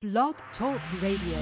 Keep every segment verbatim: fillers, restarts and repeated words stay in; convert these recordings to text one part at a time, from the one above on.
Blog Talk Radio.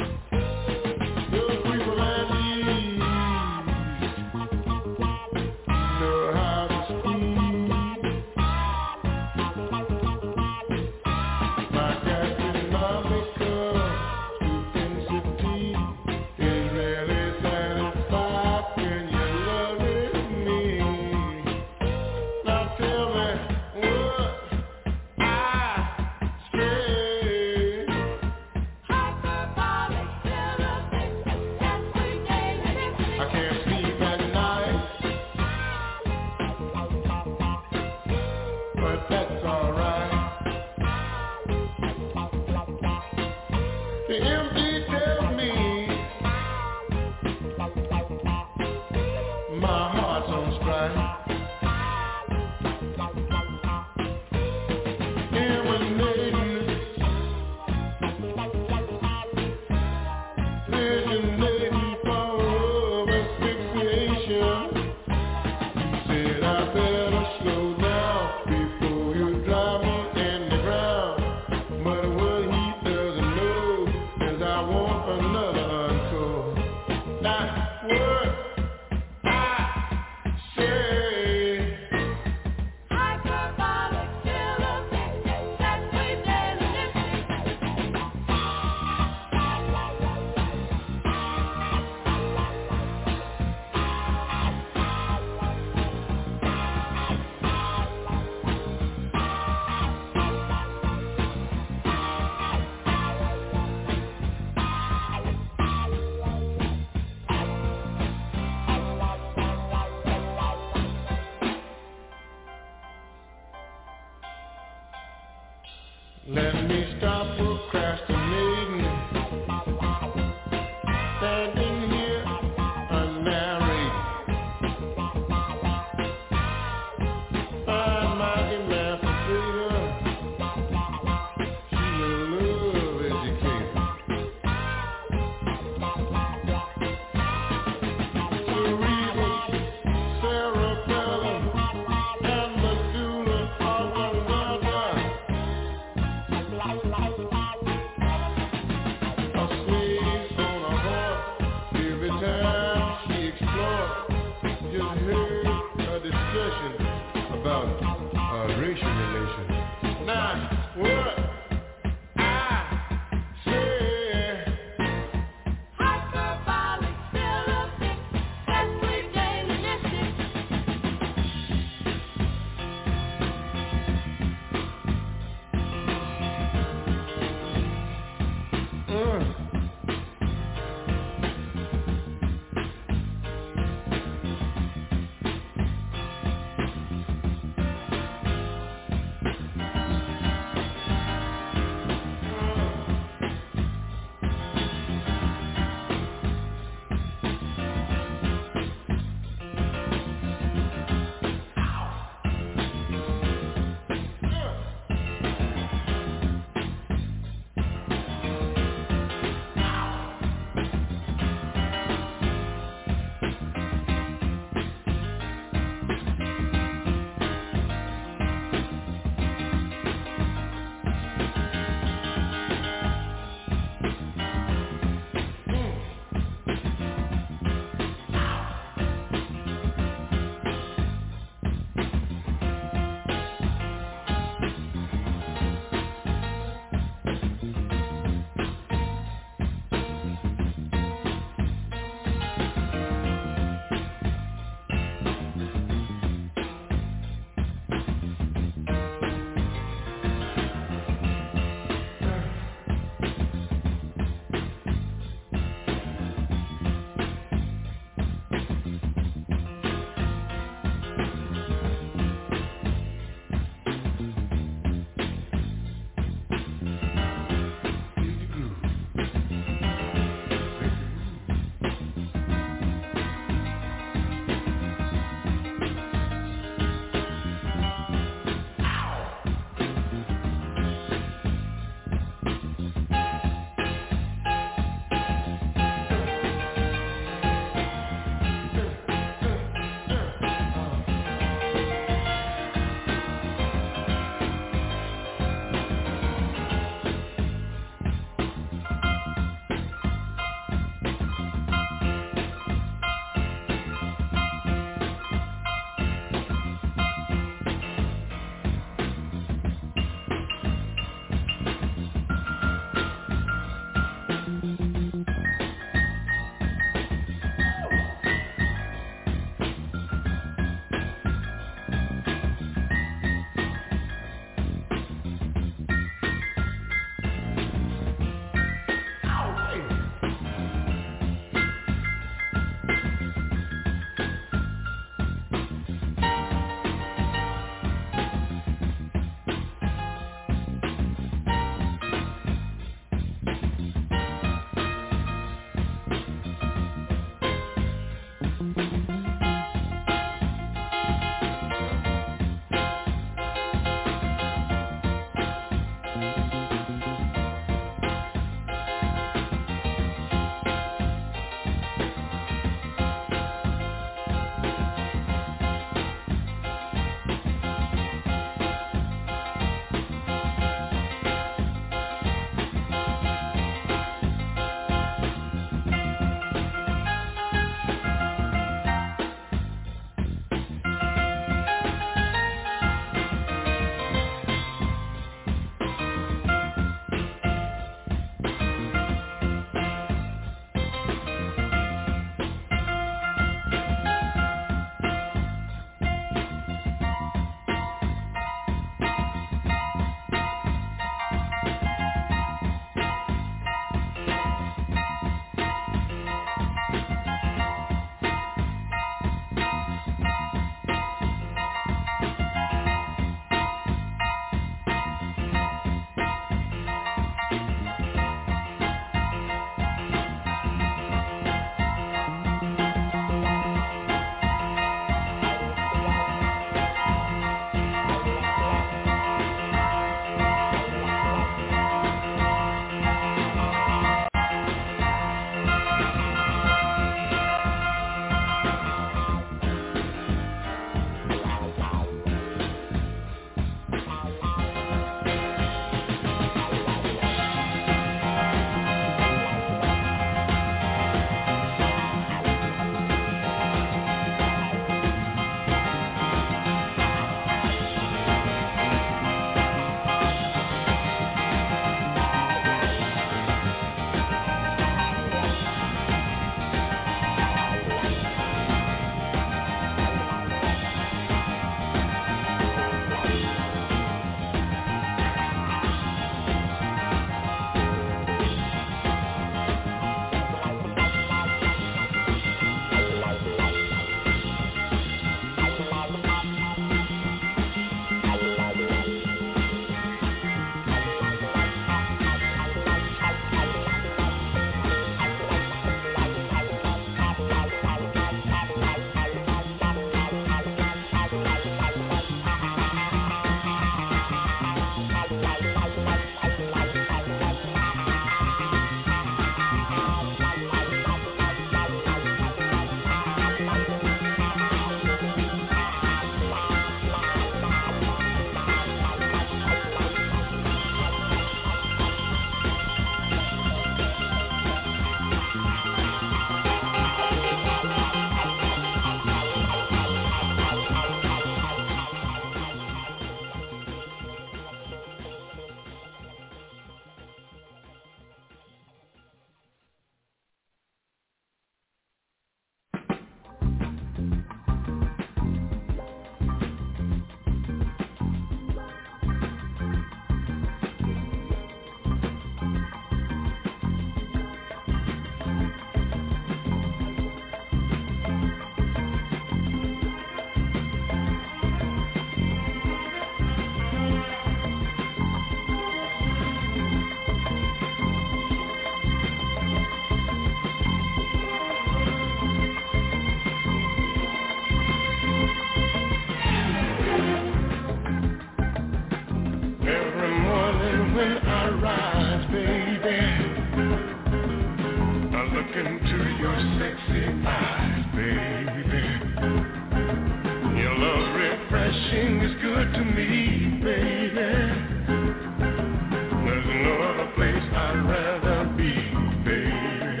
into your sexy eyes, baby. Your love refreshing is good to me, baby. There's no other place I'd rather be, baby.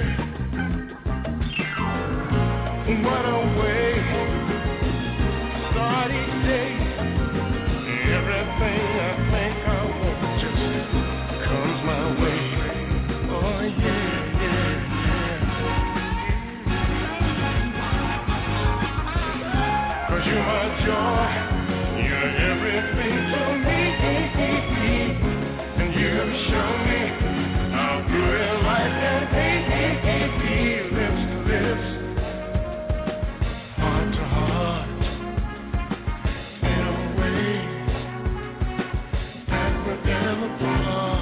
What a way to start each day. Everything I think I want just comes my way. Oh yeah, yeah, yeah. 'Cause you're my joy, you're everything to me. And you show me how good life can be. Lips to lips, heart to heart, in a way that will never part.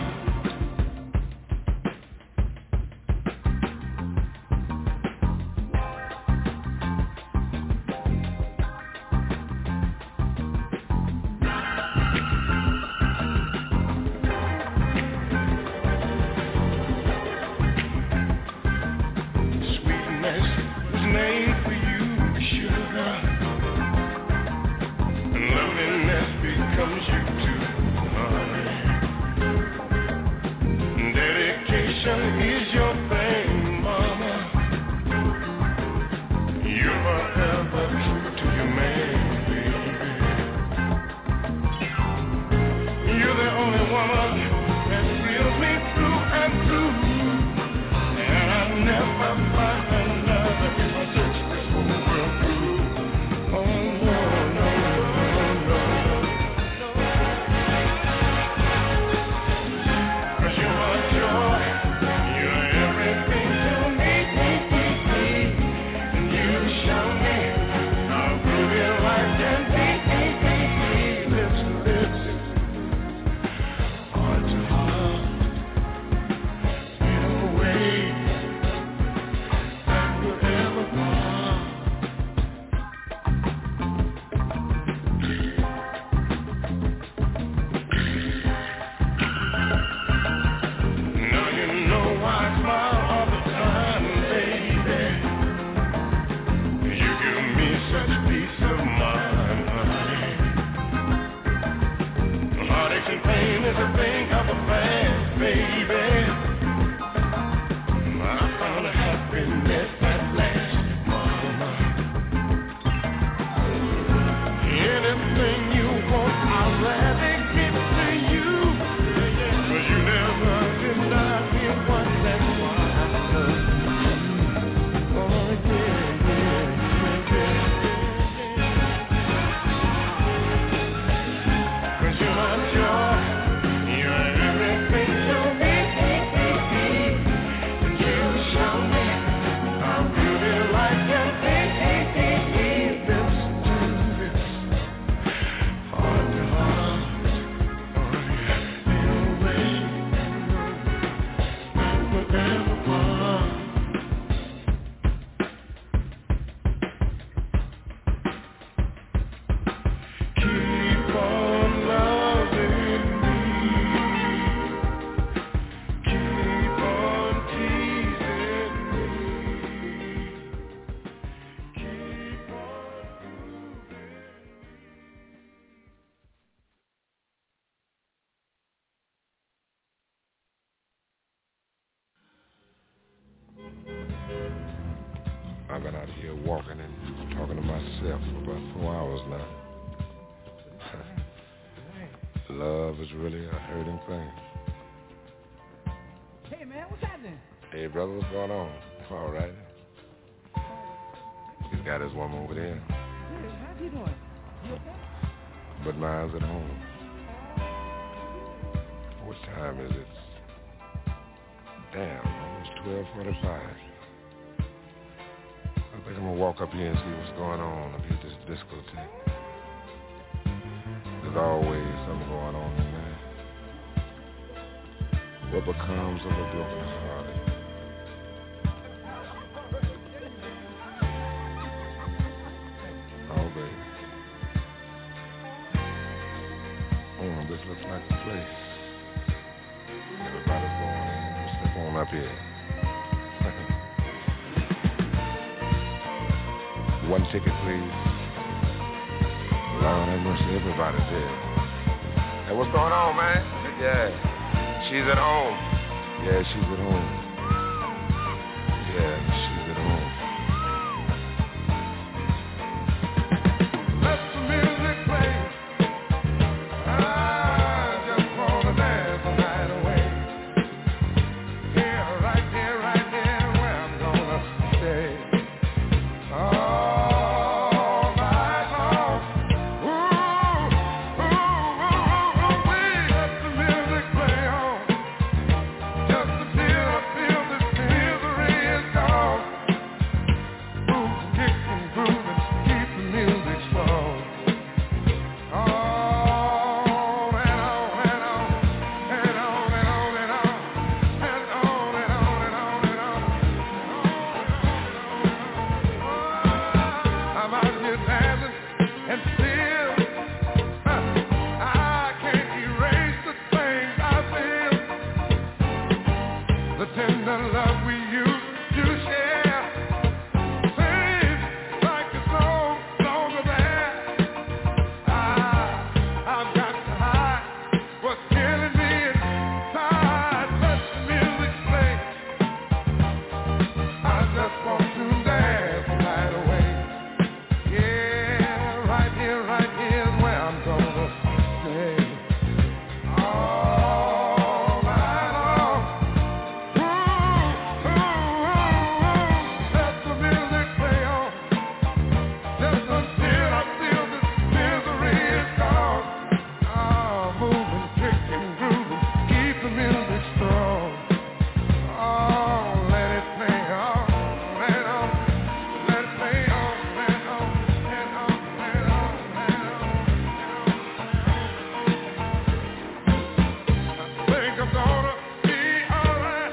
Sweetness was made for you, sugar. And loveliness becomes you too, honey. Dedication is your thing, mama. You're forever true to your man, baby. You're the only woman that thrills me through and through. And I never find another if I search this whole world through. Oh no, no, no, no. 'Cause you're my joy, you're everything to me. And you show me how good your life can be. Lips to lips, heart to heart, in a way that will ever part. Now you know I smile all the time, baby. You give me such peace of mind, honey. Heartaches and pain is a thing of the past, baby. I found a happiness at last, mama. Anything you want, I'll gladly give to you. 'Cause you never deny me one, that's why I love you. Oh yeah, yeah, yeah, yeah. 'Cause you're my joy, you're everything to me. And you show me how good your life can be. Lips to lips, heart to heart, oh yeah, in a way that will never part. Keep on loving me. Keep on teasing me. Keep on proving. I've been out here walking and talking to myself for about four hours now. Love is really a hurting thing. Hey man, what's happening? Hey brother, what's going on? All right. He's got his woman over there, Hey, how's you doing? You okay? but mine's at home. What time is it? Damn, almost twelve forty-five. I think I'm gonna walk up here and see what's going on up here at this discotheque. There's always something going on in there. What becomes of a broken hearted? Oh, baby. Mm, this looks like the place. Everybody's going in. Step on up here. One ticket, please. Lord have mercy, everybody's here. Hey, what's going on, man? Yeah. She's at home. Yeah, she's at home. Yeah, she's at home. Let the music play. I just wanna dance the night away. Here, right here, right here, where I'm gonna stay. All night long. Ooh, ooh, ooh, ooh, ooh, wee. Let the music play on. Just until I feel this misery is gone. Move, kick and groove and keep the music strong. On and on and on and on and on and on and on and on and on and on. I'm out here dancing and still I can't erase the things I feel. The tender love we used to share seems like it's no longer there. I, I've got to hide what's killing me inside. Let the music play. I just want to dance the night away. Yeah, right here, right here is where I'm gonna stay. All night long. Ooh, ooh, ooh, ooh. Let the music play on. Just until I feel this misery is gone. Oh, moving, kicking, grooving, keep the music strong. Oh, let it play on and on. Let it play on and on and on and on and on. I think I'm gonna be alright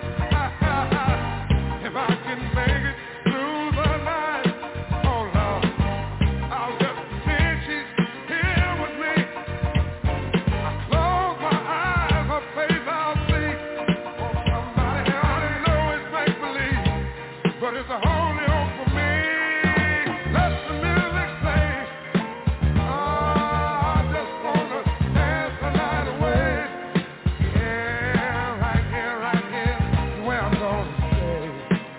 if I can make it through the night. Oh Lord, I'll just pretend she's here with me. I close my eyes, her face I'll see. Oh, somebody, I know it's make believe, but it's a holy hope for me. Let the music play. Oh, I just wanna dance the night away. Yeah, right here, right here, is where I'm gonna stay.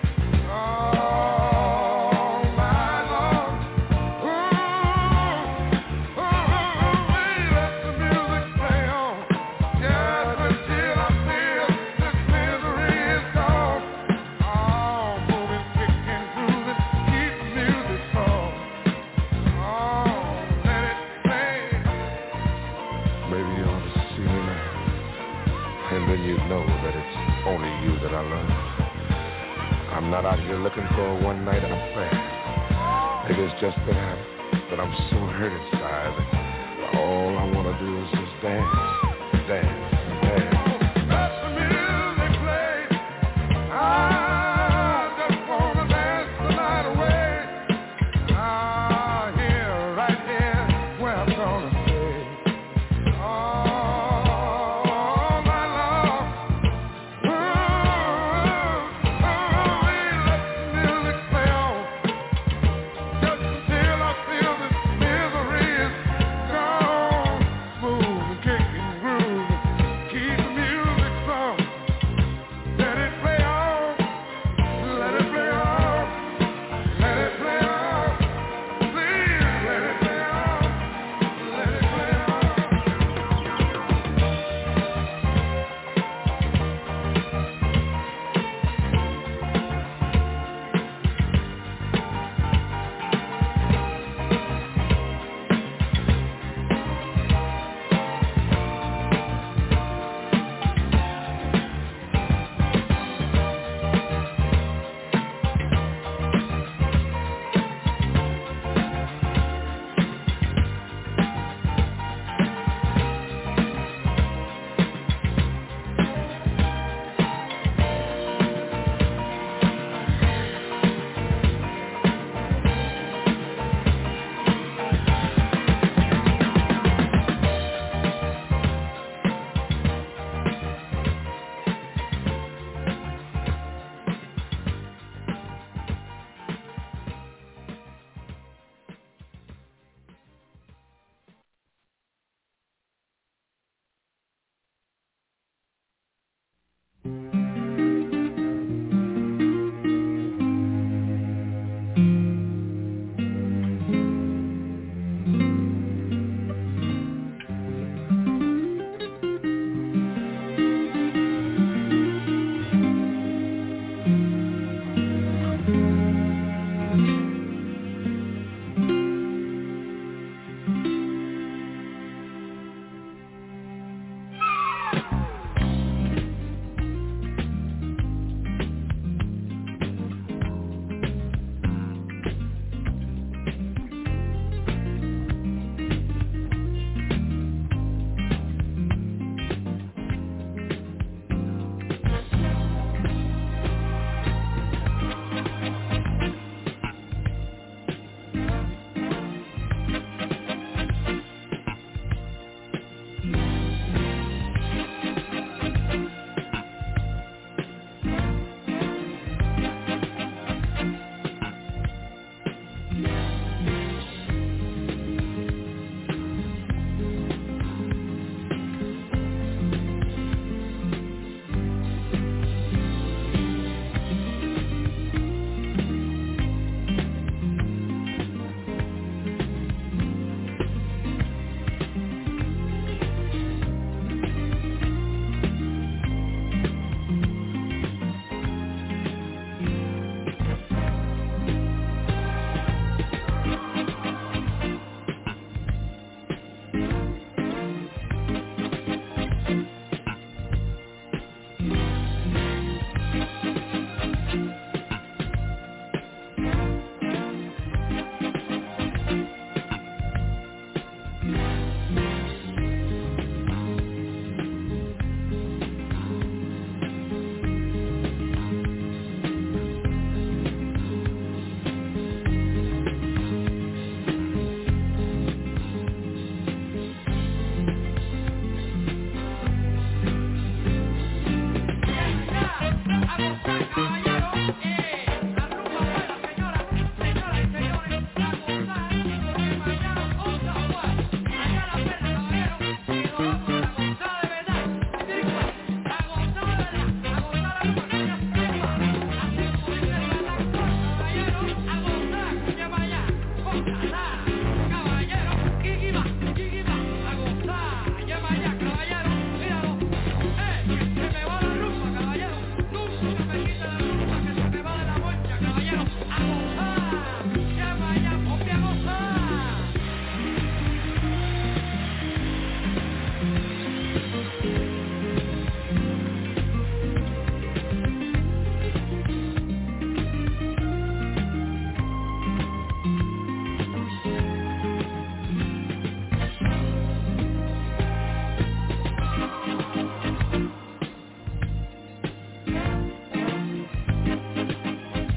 All night long. Ooh, ooh, ooh, wee. Let the music play on. Just until I feel this misery is gone. Oh, moving, kicking, grooving, keep the music strong. Oh, let it play. Baby, you ought to see me now. And then you'd know that it's only you that I love. I'm not out here looking for a one-night affair. Maybe it's just that I'm, that I'm so hurt inside that all I want to do is just dance, dance, dance. Let the music play. I just wanna dance the night away. Ah, here, right here, where I'm gonna stay. All night long. Ooh, ooh, wee. Let the music play on. Just until I feel this misery is gone. Moving, kicking, grooving,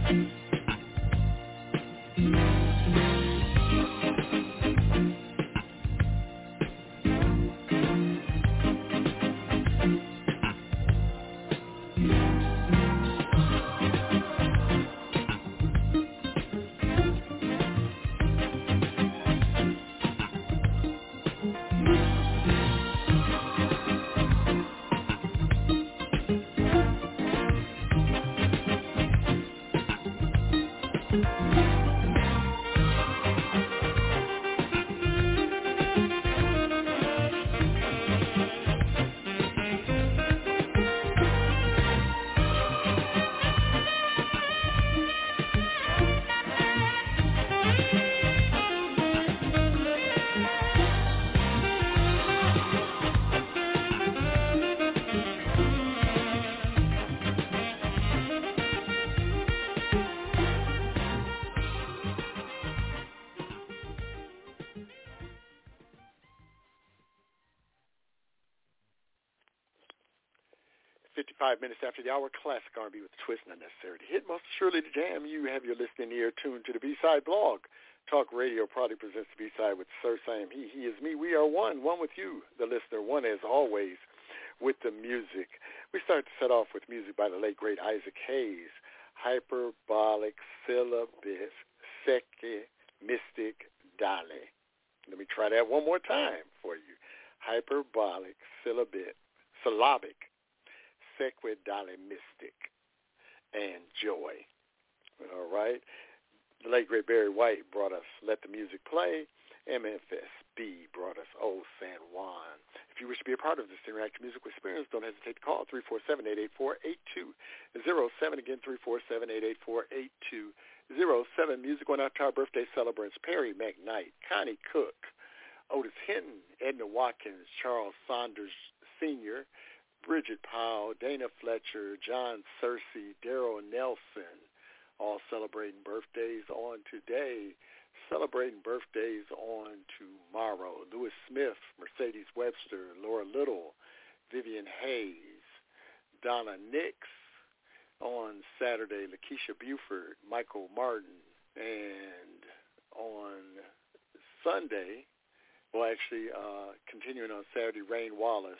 fifty-five minutes after the hour, classic R and B with a twist, not necessary to hit. Most surely to jam. You have your listening ear tuned to the B-Side blog. Talk Radio proudly presents the B-Side with Sir Sam. He, he is me. We are one. One with you, the listener. One, as always, with the music. We start to set off with music by the late, great Isaac Hayes. Hyperbolic syllabus, Seki, Mystic, Dale. Let me try that one more time for you. Hyperbolic syllabus, syllabic, Sequid, Dale, Mystic, and Joy. All right. The late, great Barry White brought us Let the Music Play. M F S B brought us Old San Juan. If you wish to be a part of this interactive musical experience, don't hesitate to call three four seven, eight eight four, eight two zero seven. Again, three four seven, eight eight four, eight two zero seven. Music on out to our birthday celebrants, Perry McKnight, Connie Cook, Otis Hinton, Edna Watkins, Charles Saunders Senior, Bridget Powell, Dana Fletcher, John Searcy, Daryl Nelson, all celebrating birthdays on today. Celebrating birthdays on tomorrow. Lewis Smith, Mercedes Webster, Laura Little, Vivian Hayes, Donna Nix. On Saturday, Lakeisha Buford, Michael Martin. And on Sunday, well, actually, uh, continuing on Saturday, Rain Wallace.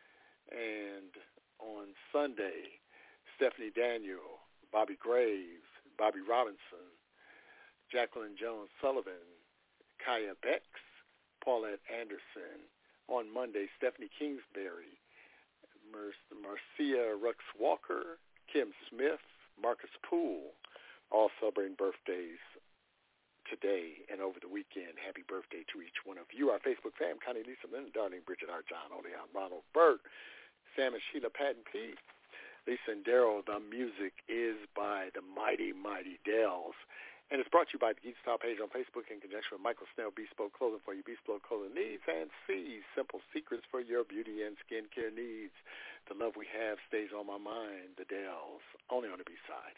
And on Sunday, Stephanie Daniel, Bobby Graves, Bobby Robinson, Jacqueline Jones Sullivan, Kaya Bex, Paulette Anderson. On Monday, Stephanie Kingsbury, Mer- Marcia Rux Walker, Kim Smith, Marcus Poole, all celebrating birthdays today and over the weekend. Happy birthday to each one of you. Our Facebook fam, Connie, Lisa, Linda, Darlene, Bridget, R. John, Oleon, Ronald, Burt, Sam and Sheila, Patton P. Lisa and Daryl. The music is by the mighty, mighty Dells. And it's brought to you by the Geek Style page on Facebook in conjunction with Michael Snell, Bespoke Clothing for your Bespoke Clothing needs, and C, Simple Secrets for your beauty and skincare needs. The love we have stays on my mind. The Dells, only on the B-Side.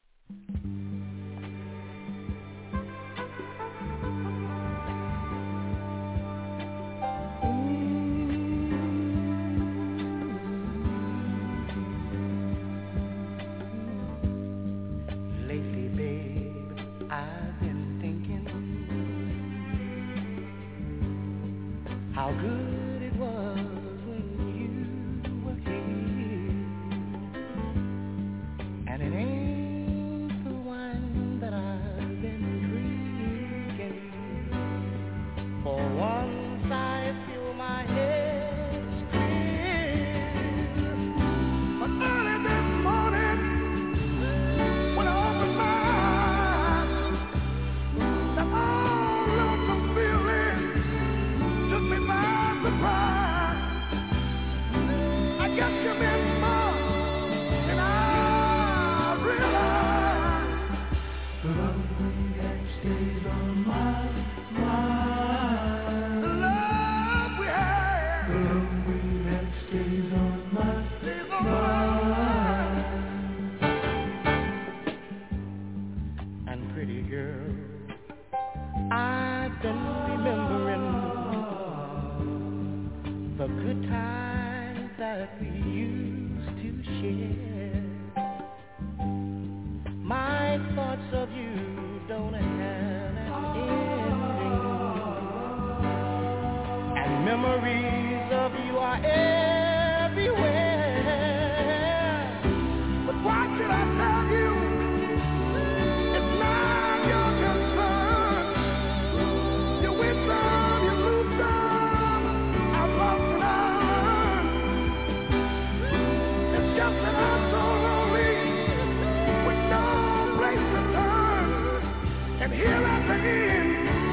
How good it was when you were here, and it ain't the wine that I've been drinking. For once I feel my head spin, but early this morning when I opened my eyes, that all of the feeling took me by surprise. I guess you meant more than I realized. The love that stays on my mind. The love we had. The love that stays on my stays on mind. And pretty girl, I've been remembering the good times that we used to share. My thoughts thoughts of you don't have an ending, and memories of you are everywhere. But why should I tell you? It's not your concern. You win some, you lose some. I've lost and I've learned. It's just that I'm so lonely with no place to turn. And here at the end,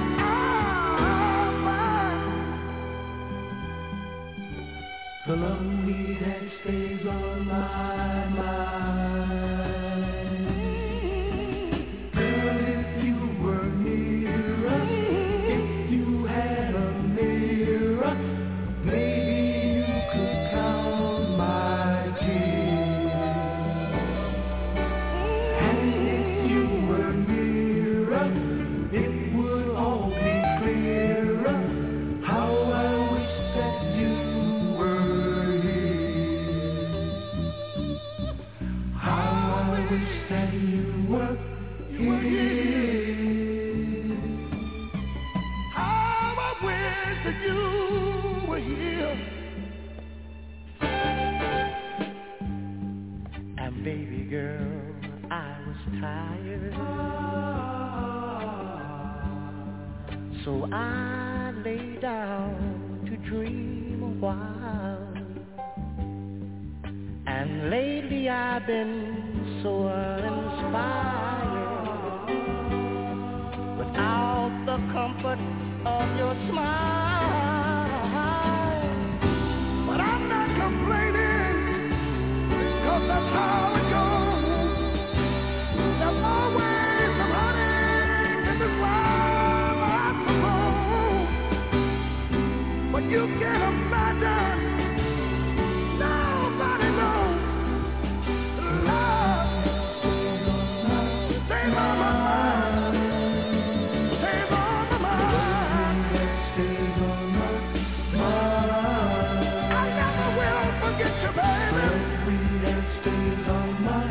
the lonely that stays on my mind. Girl, if you were nearer, if you had a mirror, maybe you could count my tears. And if you were nearer, it would all be clearer. How I wish that you that you were here. How I wish that you were here. And baby girl, I was tired, so I lay down to dream a while. And lately I've been so uninspired, without the comfort of your smile. But I'm not complaining, 'cause that's how it goes. There's always some honey in this life, I suppose. But you can't imagine, nobody knows love. Stays on my mind. Stays on my mind. Stays on my mind. I never will forget you, baby. That stays on my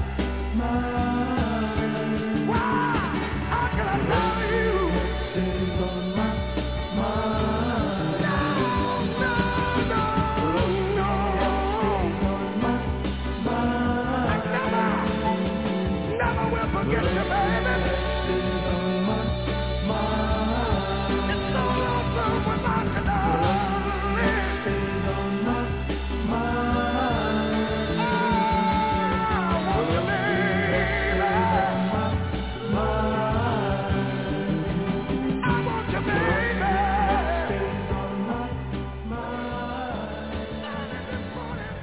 mind. Why? How can I tell you? Stays on my mind. No, no, no, no. Stays on my mind. I never, never will forget you, baby. Stays on my mind. It's so awesome without you, darling. Stays on my mind. I want you, baby. I want you, baby. Stays on my mind. This morning,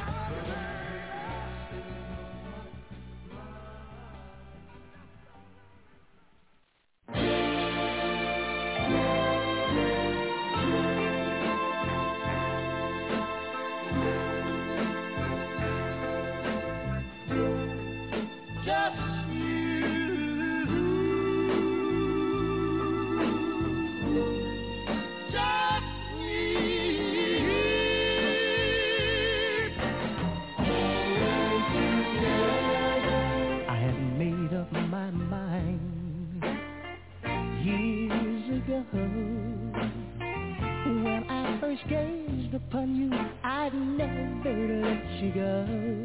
just you, just me. I had made up my mind years ago. When I first gazed upon you, I'd never let you go.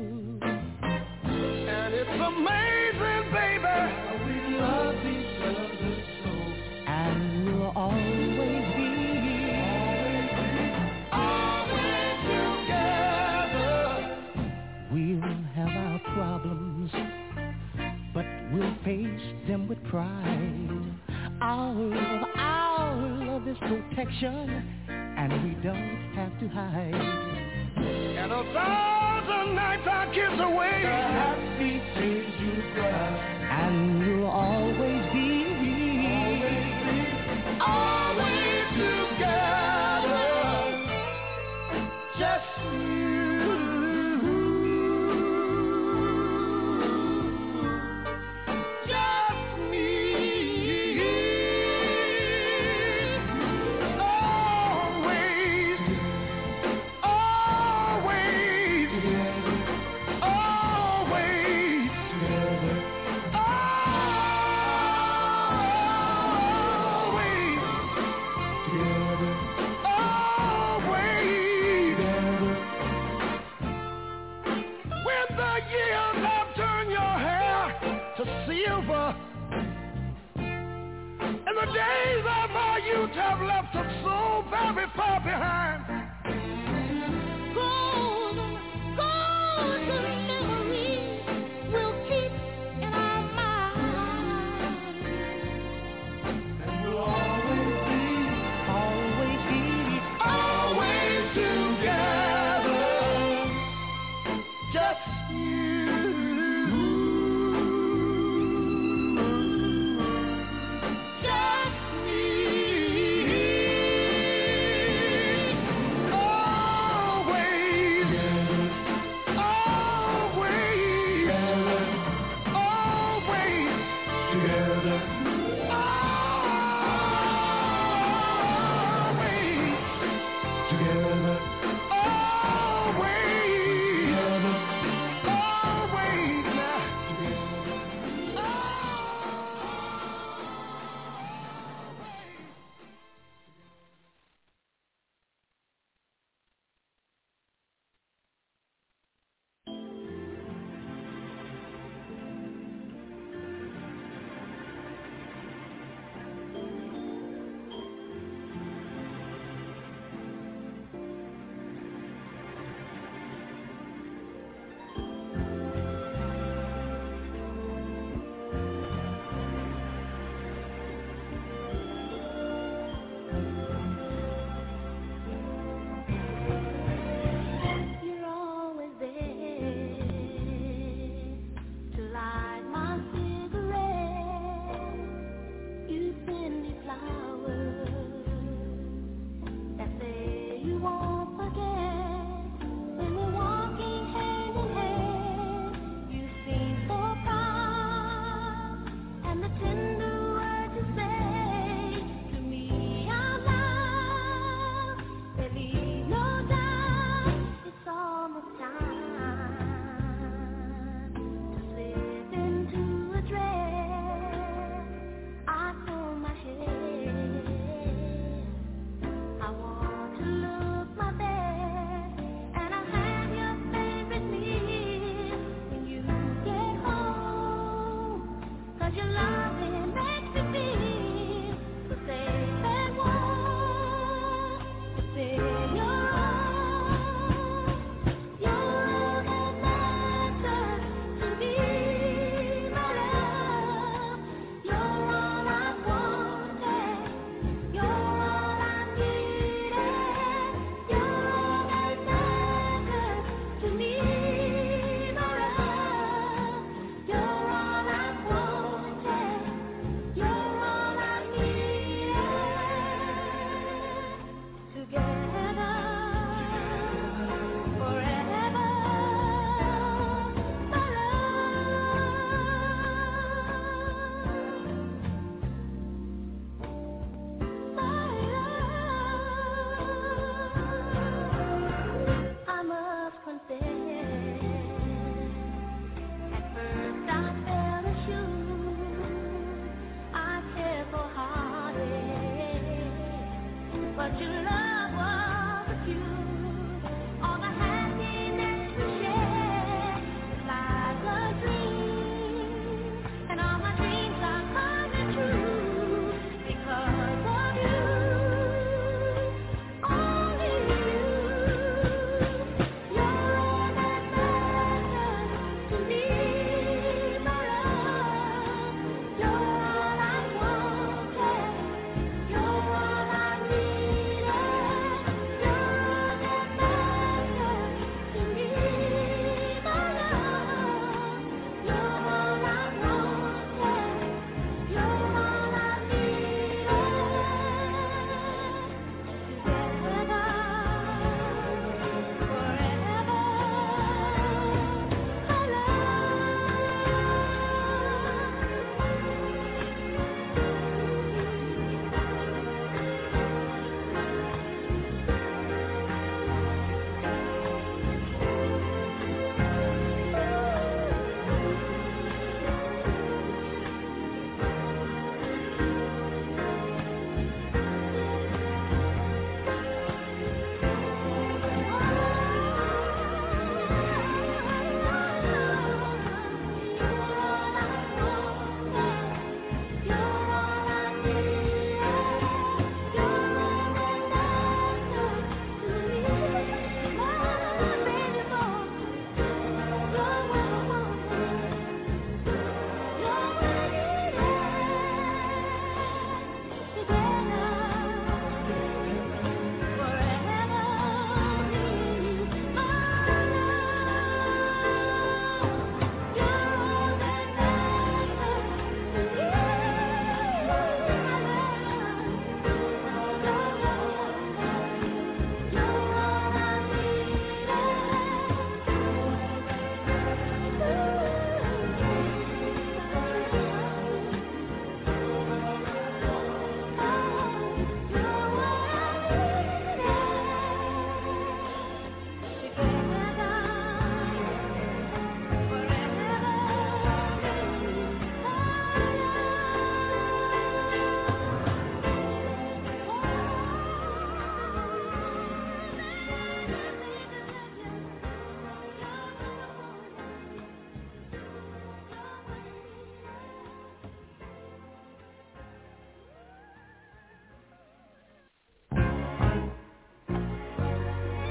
And it's amazing, baby, we love each other so. And we'll always be, always together. We'll have our problems, but we'll face them with pride. Our love, our love is protection, and we don't have to hide. And a thousand nights I kiss away the happy tears you cry. And we'll always be, always together. Just you, just me. Always, always, always together. over. And the days of our youth have left us so very far behind. Golden, golden memories we'll keep in our minds. And we'll always be, Always be, always together. Just you. just me. Always, always, always together. Always together. Always, always You're always there to light my cigarette. You send me flowers that say you won't forget. When we're walking hand in hand, you seem so proud, and the tender words you say to me out loud, they leave no doubt. It's almost time to slip into a dress. I comb my hair. I want to look my best, and I'll have your favorite meal when you get home. 'Cause your loving makes me feel so safe and warm. It's in your arms. You're all that matters to me, my love. You're all I wanted. You're all I needed. You're all that matters to me, my love. You're all I wanted. You're all I needed. Together, forever, my love. I must confess, at first I felt assured I cared for heartache, but your love was a cure. All the happiness we shared is like a dream, and all my dreams are coming true because of you, only you. You're all that matters to me, my love. You're all I wanted. You're all I needed.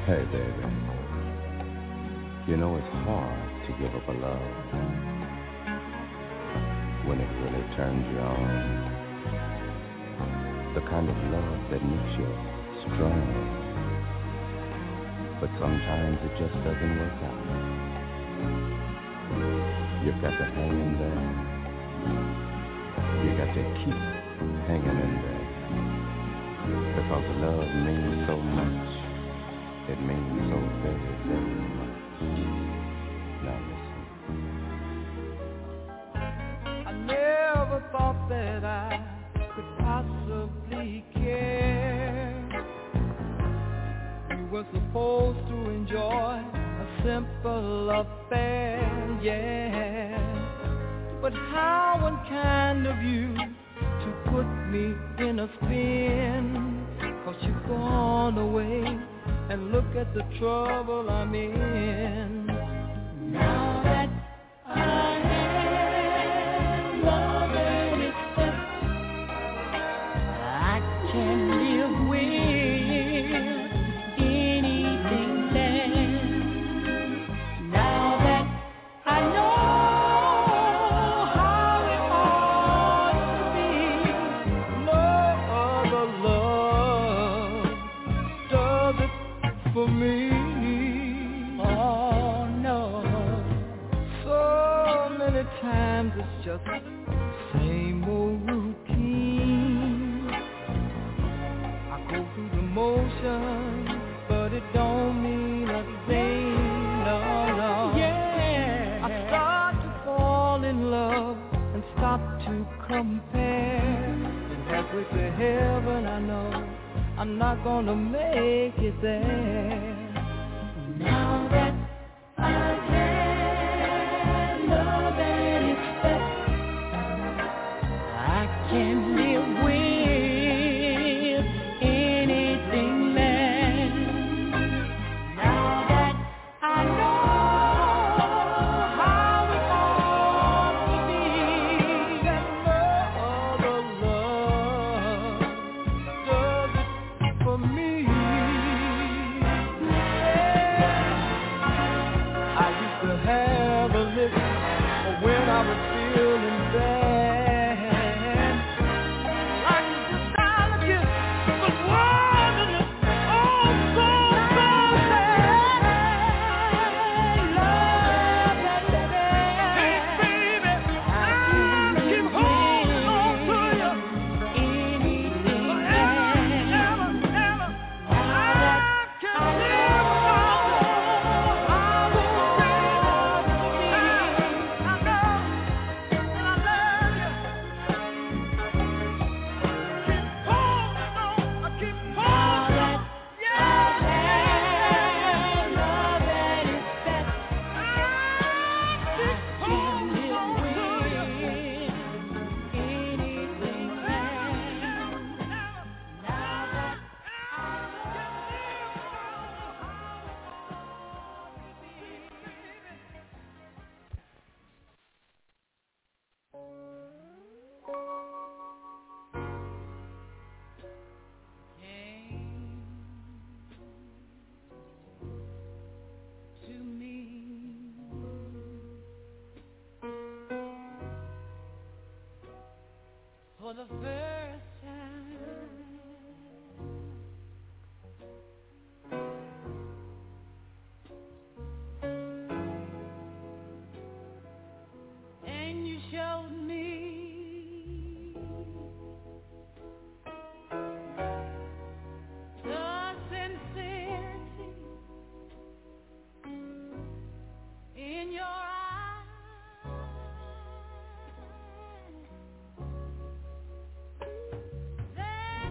Hey, baby. You know it's hard to give up a love when it really turns you on. The kind of love that makes you strong. But sometimes it just doesn't work out. You've got to hang in there. You got to keep hanging in there. Because love means so much. It means so very, very much. Now listen. I never thought that I could possibly care. We were supposed to enjoy a simple affair, yeah. But how unkind of you to put me in a spin. Cause you've gone away and look at the trouble I'm in. Now that I have love and accept, I can live with anything less. Now that I know how it ought to be, no other love does it for me. Oh no, so many times it's just the same old routine. I go through the motions, but it don't mean a thing. No, no. Yeah. I start to fall in love and stop to compare. And halfway to heaven, I know I'm not gonna make it there. Now that I can love and accept, I can live with anything less. Now that I know how it ought to be, that no other love does it for me. I used to have a list for when I was feeling bad. Like nostalgia was wandering, oh so, so sad. Love that bad. Hey baby, I keep holding on to you. Anything forever, ever, ever. I can live without how it feels to me. I know, and I love you. Keep holding on, I keep holding on. Yeah, love and accept. I keep holding on to you. Anything else. Now that I can live without how it ought to be. Came to me for the first time, and you showed me the sincerity in your eyes. There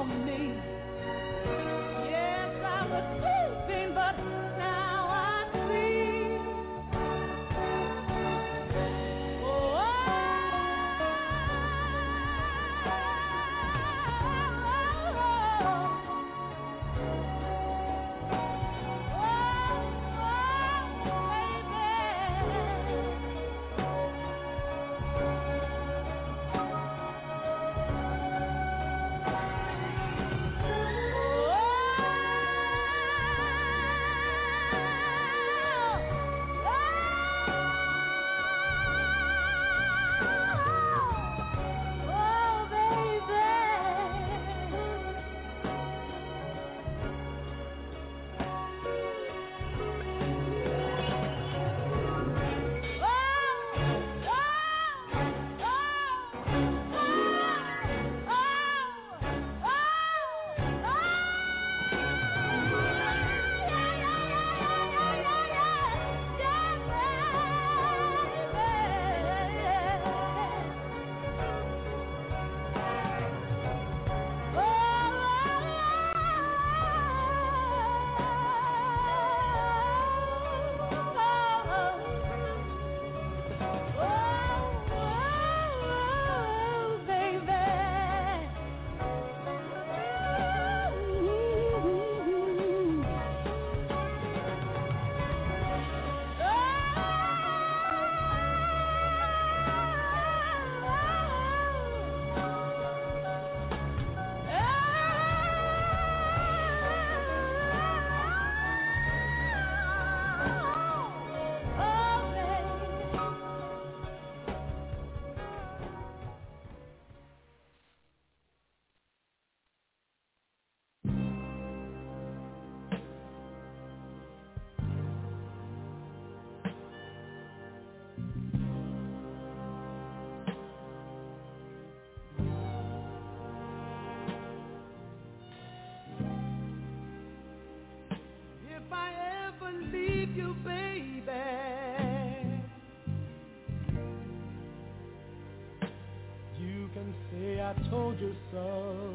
I told you so.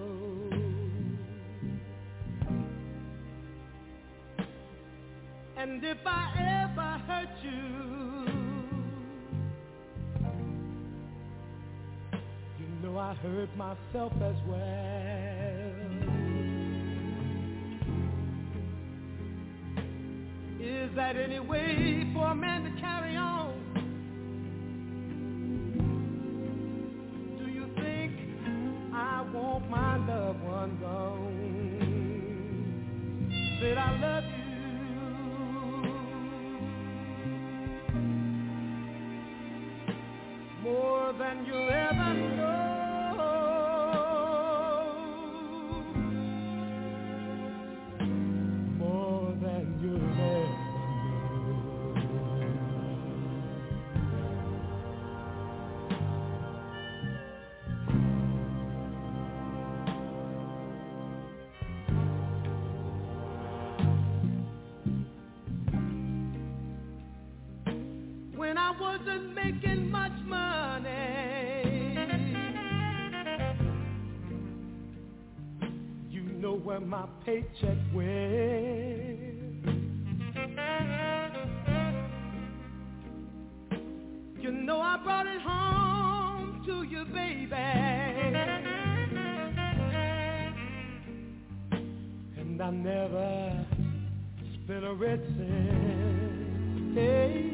And if I ever hurt you, you know I hurt myself as well. Is that any way for a man to carry on? I want my loved one gone. Said I love you more than you'll ever know, more than you'll ever know. When I wasn't making much money, you know where my paycheck went. You know I brought it home to you, baby, and I never spent a red cent. Hey.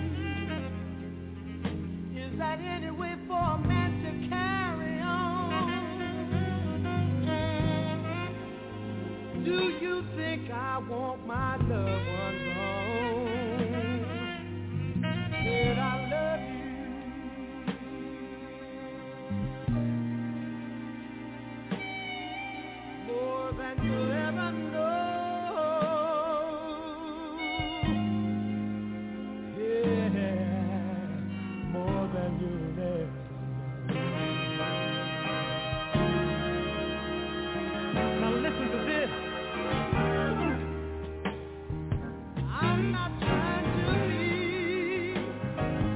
Is that any way for a man to carry on? Do you think I want my loved one home? Said I love you more than you'll ever know. Now listen to this. I'm not trying to be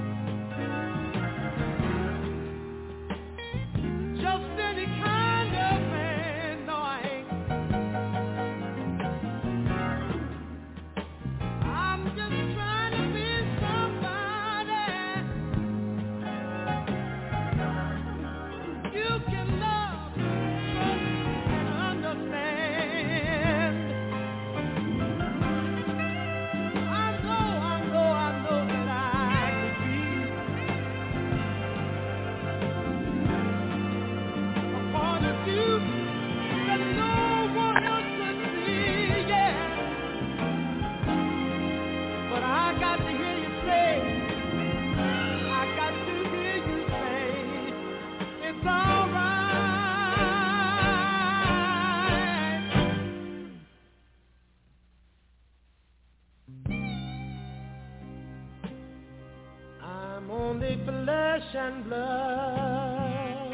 I'm only flesh and blood,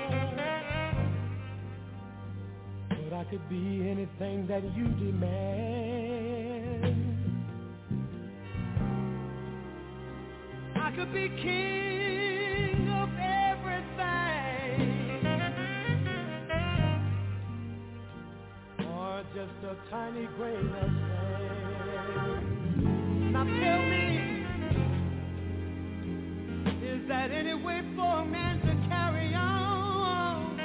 but I could be anything that you demand. I could be king of everything, or just a tiny grain of sand. Now tell me, is that any way for a man to carry on?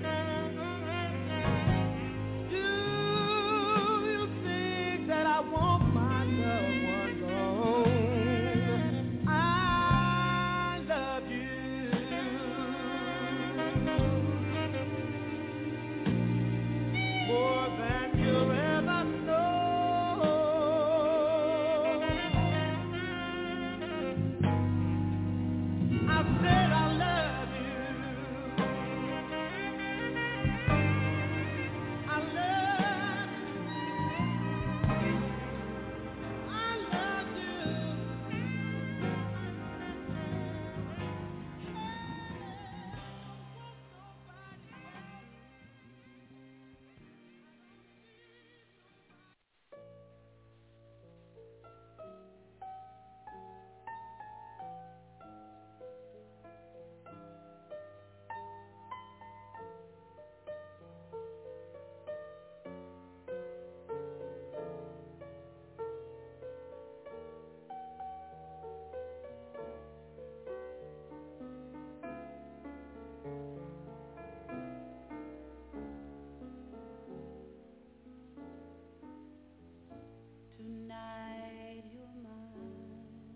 Do you think that I want my loved one gone? I love you more than you'll ever know. I said I love you. I love you. I love you. Tonight you're mine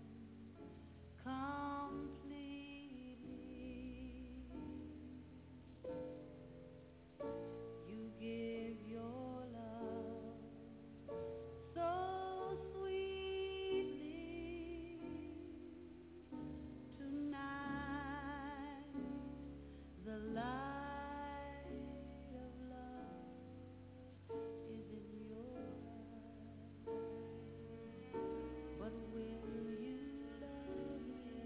completely. You give your love so sweetly. Tonight the light of love is in your eyes. But will you love me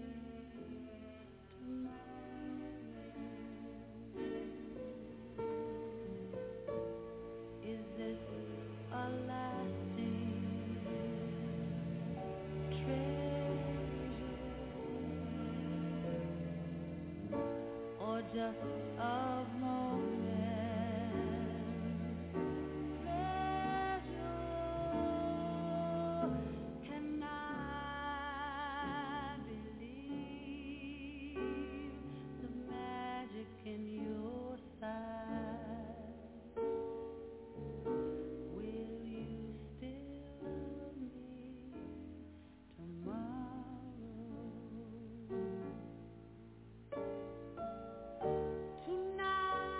tomorrow? Is this a lasting treasure, or just a moment pleasure? Can I believe the magic in your sight? Will you still love me tomorrow? Tonight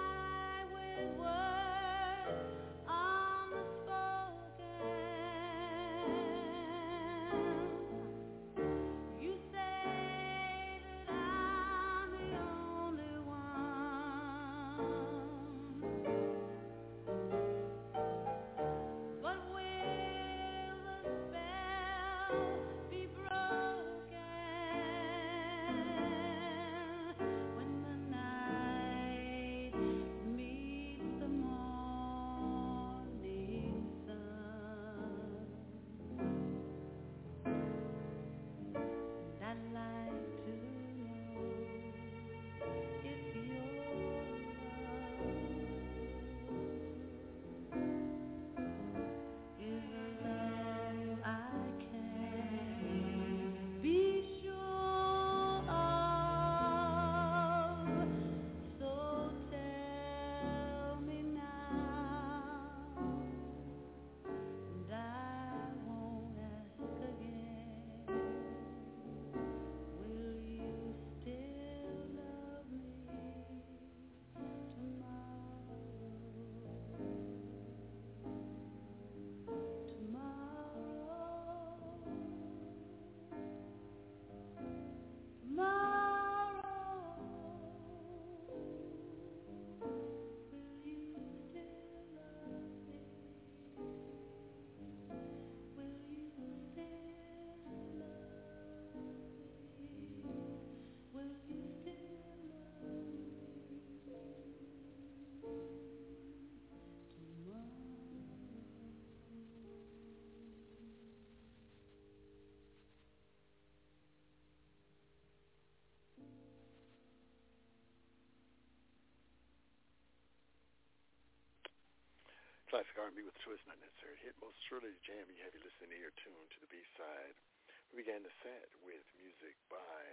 Classic R and B with a twist, not necessary hit. Most surely the jam. You have you listening ear tuned to the B-side. We began the set with music by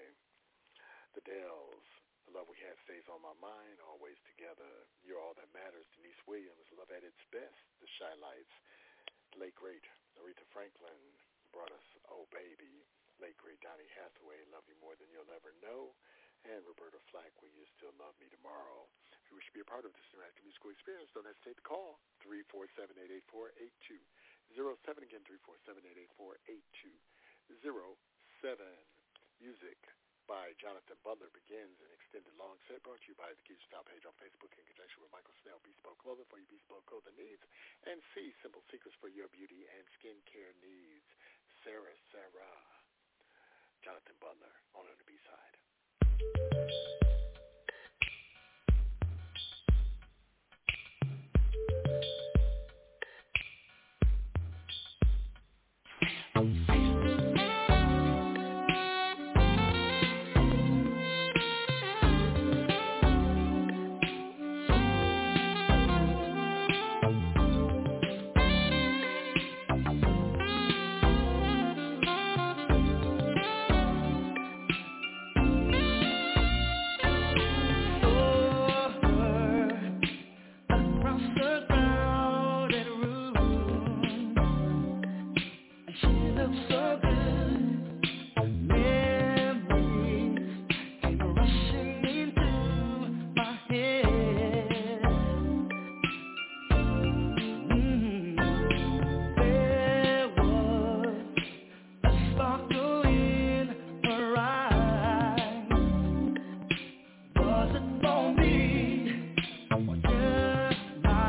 the Dells. The love we have stays on my mind, always together. You're all that matters. Denise Williams, love at its best. The Shy Lights. Late great Aretha Franklin brought us Oh Baby. Late great Donny Hathaway, Love You More Than You'll Ever Know. And Roberta Flack, Will You Still Love Me Tomorrow? If you wish to be a part of this interactive musical experience, don't hesitate to call three four seven, eight eight four, eight two zero seven. Again, three four seven, eight eight four, eight two zero seven. Music by Jonathan Butler begins an extended long set brought to you by the Keys Style page on Facebook in conjunction with Michael Snell, Bespoke Clothing for your bespoke clothing needs, and C, Simple Secrets for your beauty and skincare needs. Sarah, Sarah, Jonathan Butler on the B-side.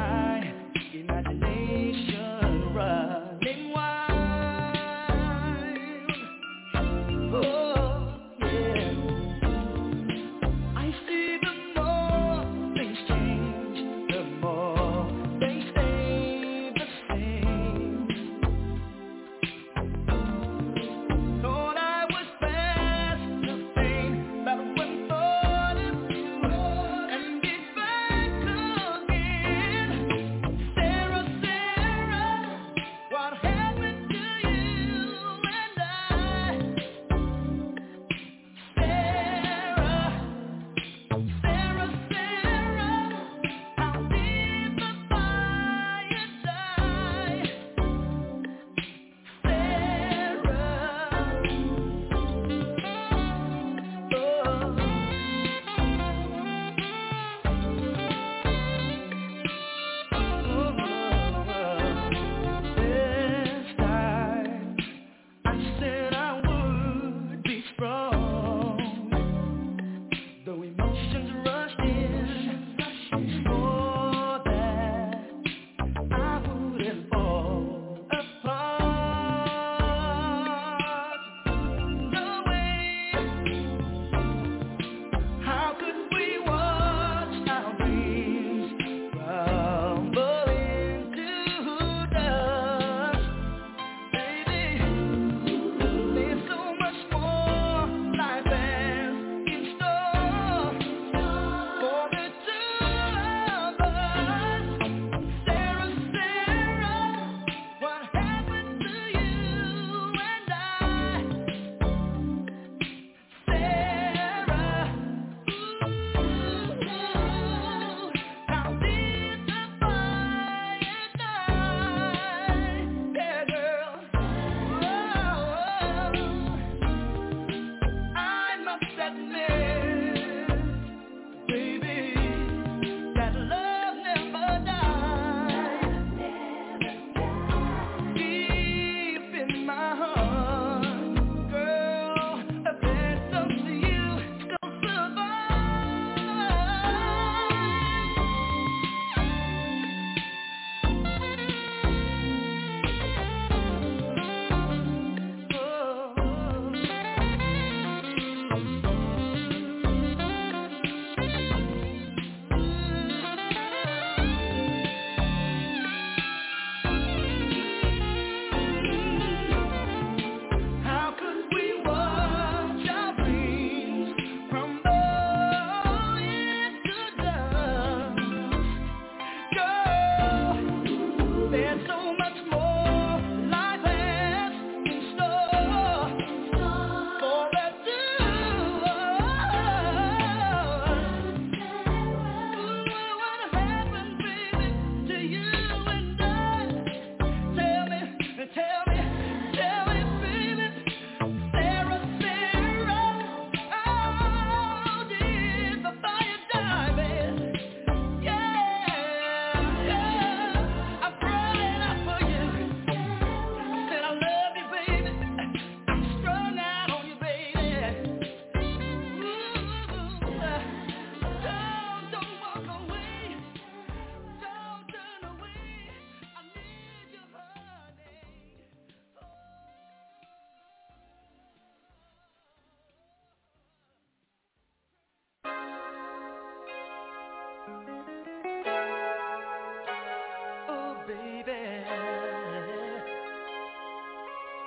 Imagination running wild.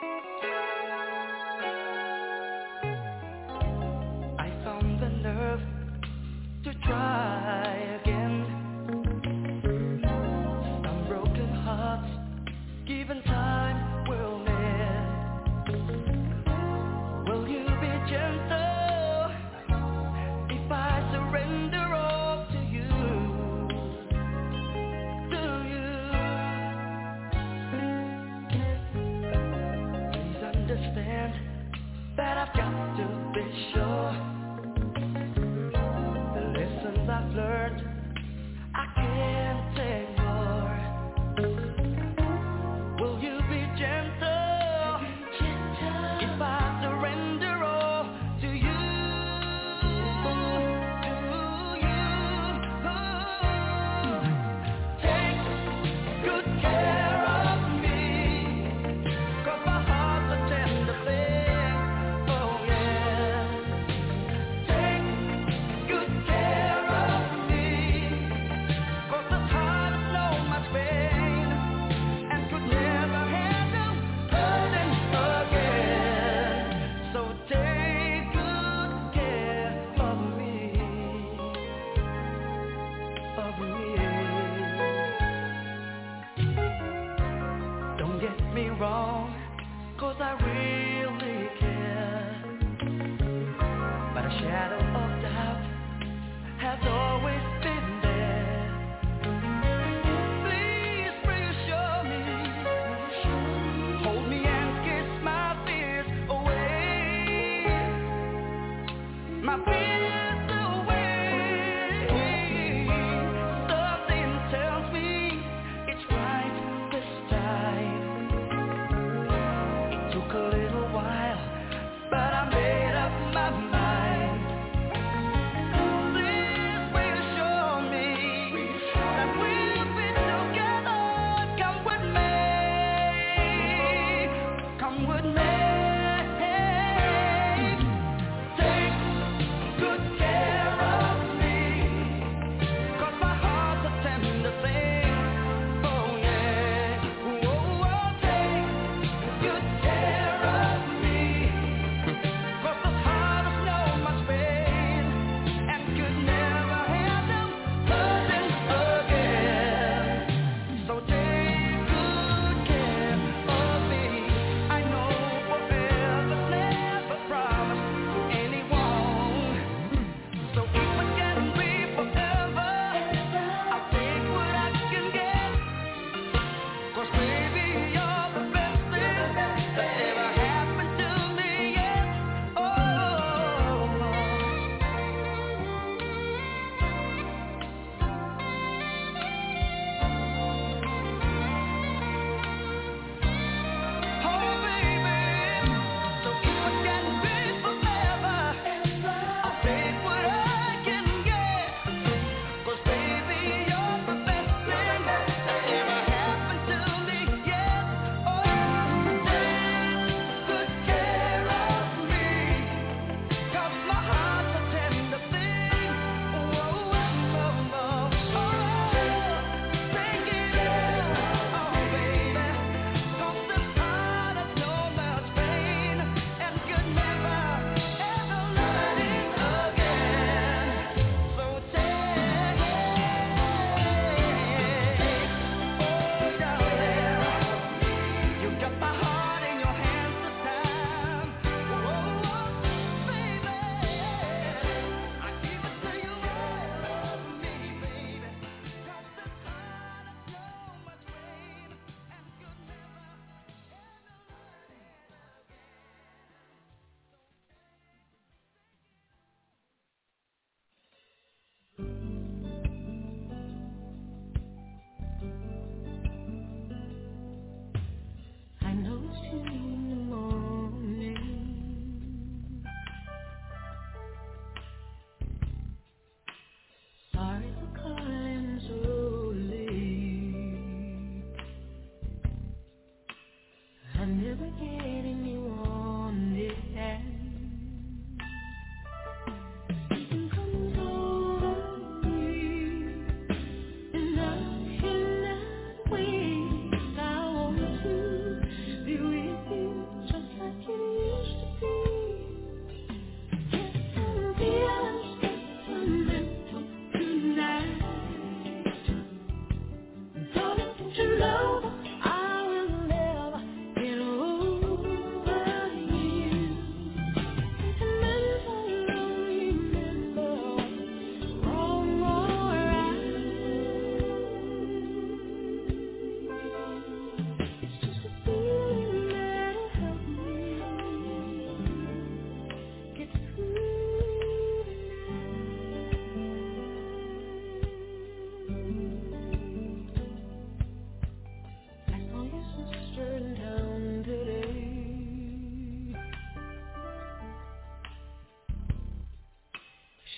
Be with you.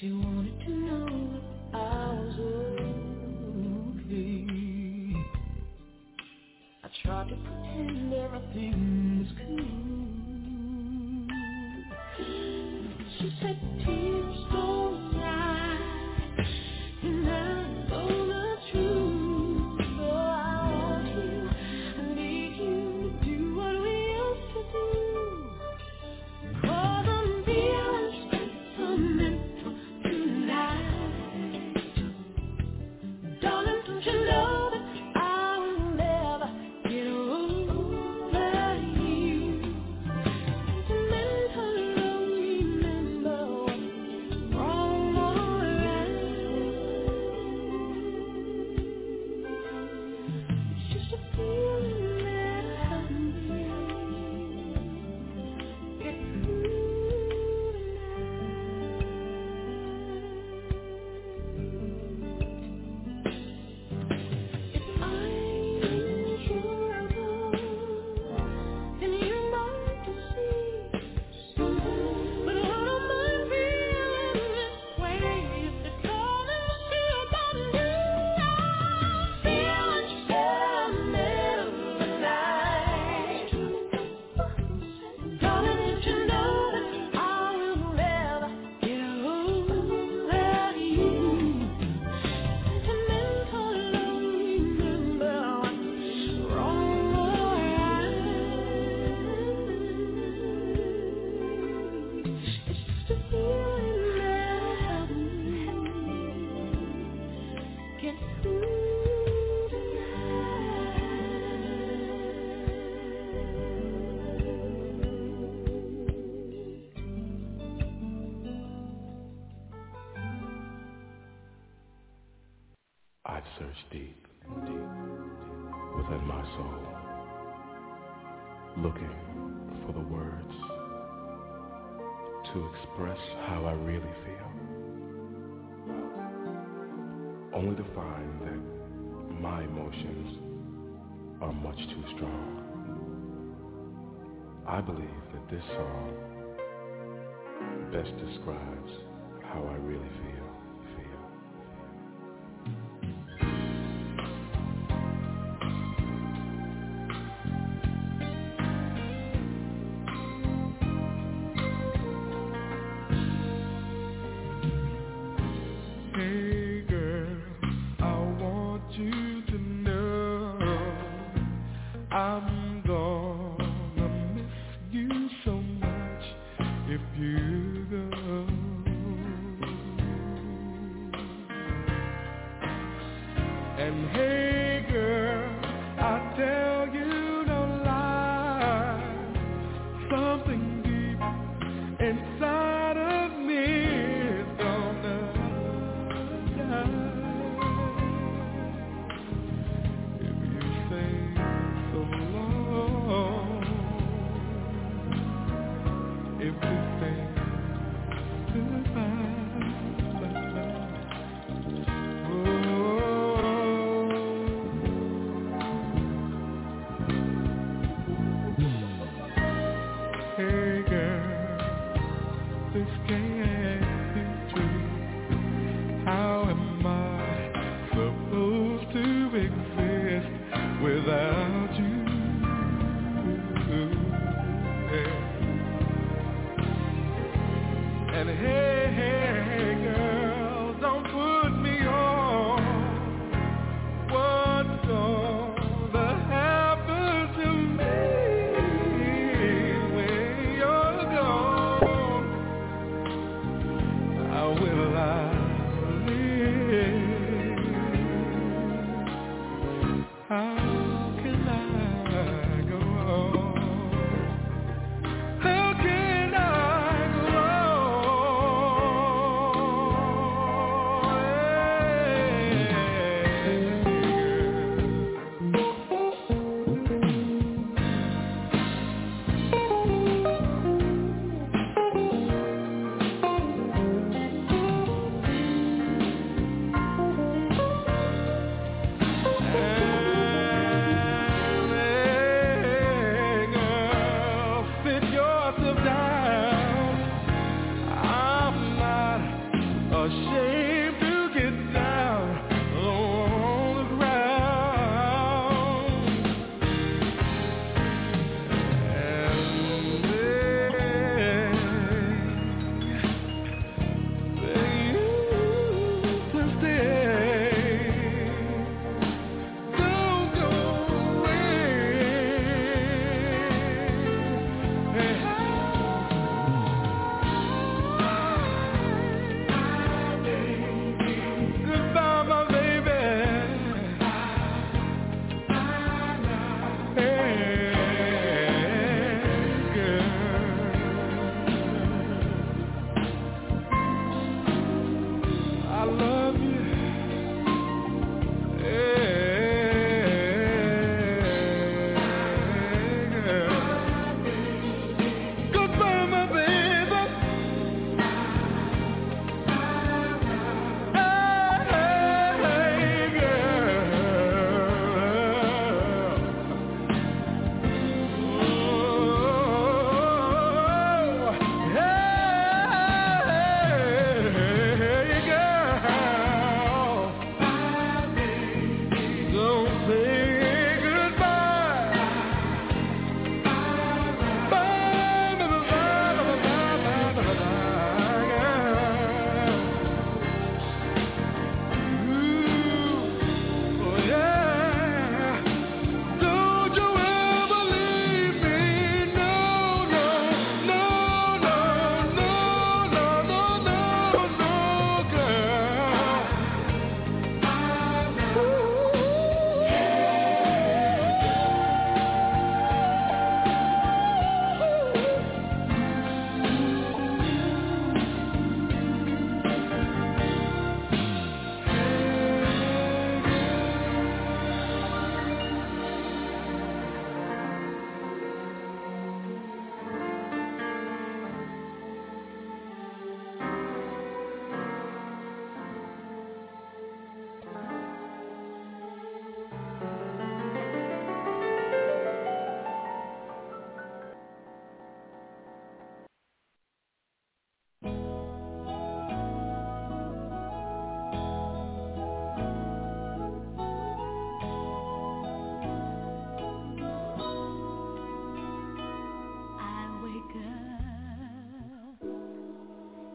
She wanted to know I was okay. I tried to pretend everything was cool. She said tears don't lie, and I know the truth. So I want you, I need you to do what we used to do. 'Cause I'm feeling sentimental tonight. Darling, don't you know that I will never get over you? Sentimental, don't remember what's wrong or right. It's just a feeling that helps me get through tonight. If I'm in trouble, then you might can see. But I don't mind feeling this way if it's all in the field about me. I'm feeling sentimental tonight. Darling, don't you know that I will never get over you? Sentimental, don't remember what's wrong or right. It's just a feeling that helps me get through I've searched deep, deep within my soul, looking for the words to express how I really feel, only to find that my emotions are much too strong. I believe that this song best describes how I really feel, feel. Hey girl, I want you to know I'm gonna miss you so much if you go. And hey girl, I tell you no lie, something deep inside of me is gonna die if you say so long. If we say goodbye. Hey girl, this can't be true. How am I supposed to exist without you? Yeah. And hey, hey, hey girl, don't put me on. What's gonna happen to me when you're gone? How will I live? How can I go on? How can I go on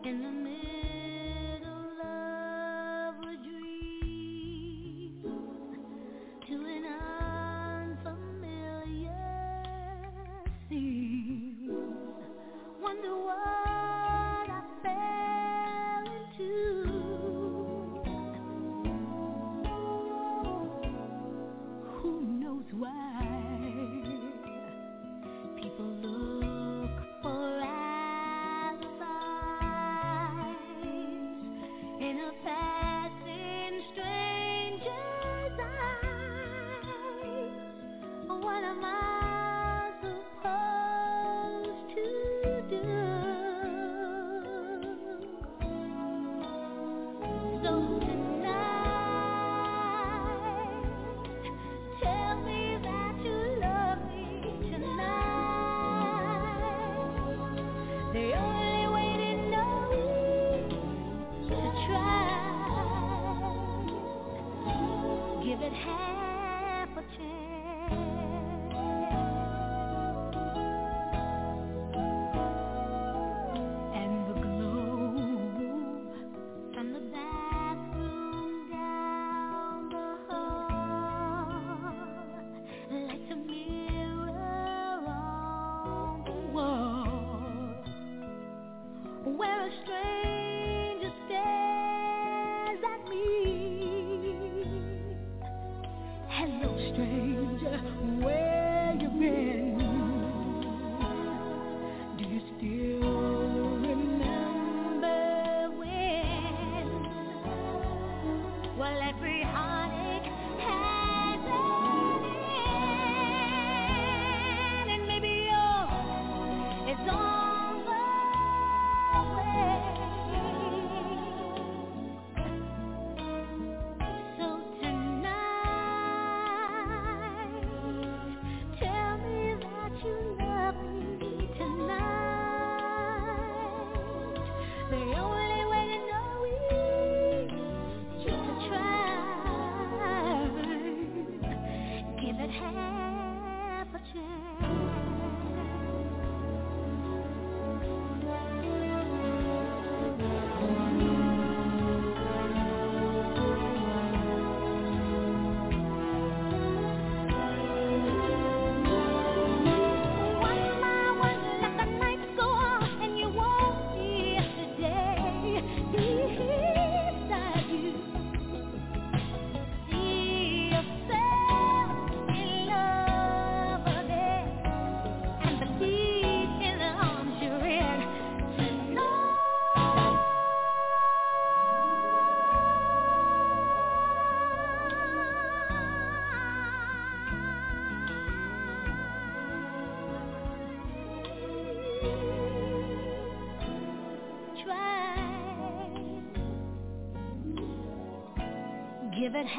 Give it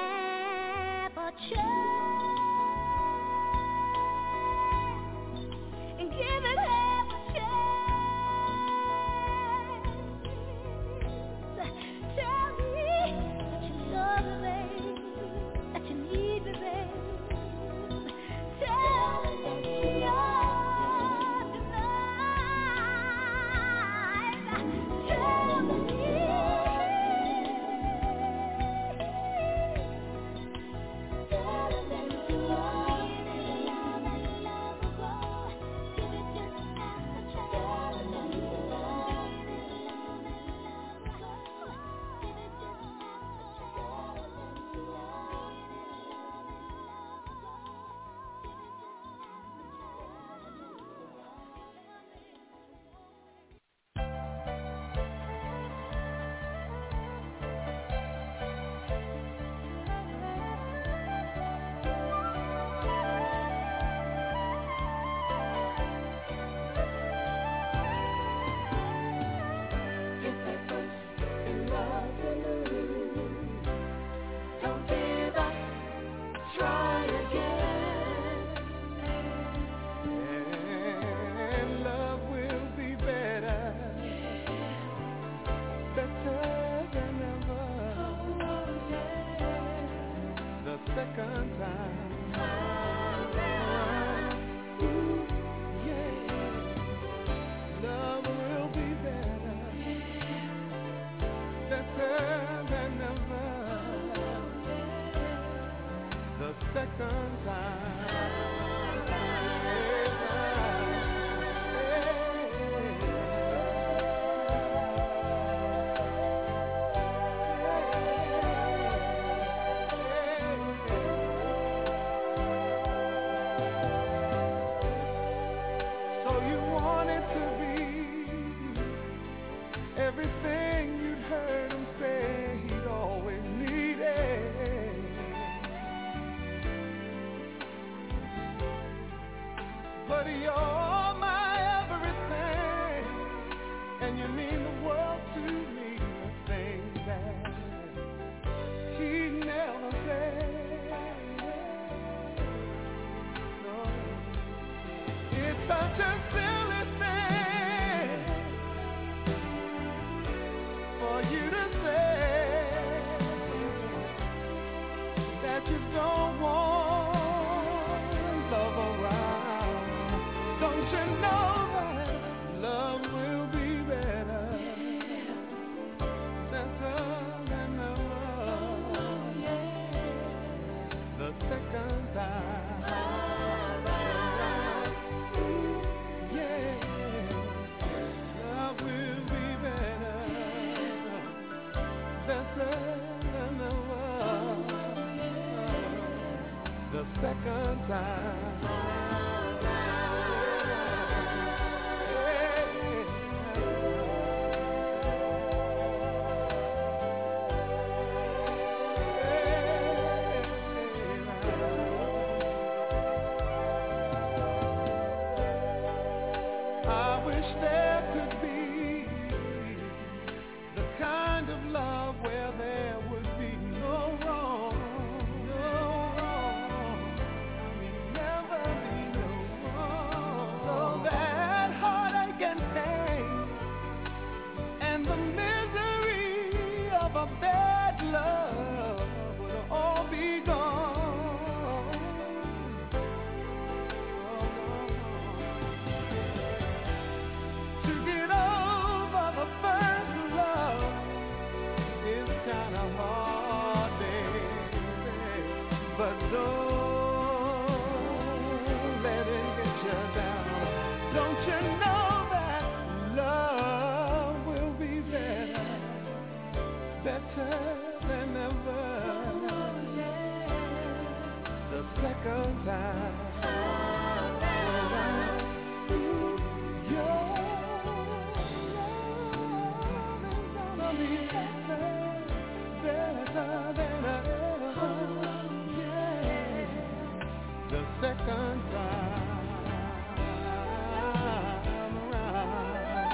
half a chance and give it half a chance. Tell me that you love me, babe, that you need me, babe. Tell me that you're tonight. Tell me. you know that love will be better, better than love, the second time. Yeah, love will be better, better than love, the second time. I wish there could be the kind of love where there would be no wrong, no wrong, never be no wrong. So that heartache and pain and the misery of a bad love would all be gone. To get over the first love is kind of hard, baby, but don't let it get you down. Don't you know that love will be better, better than ever, the second time. The second time around.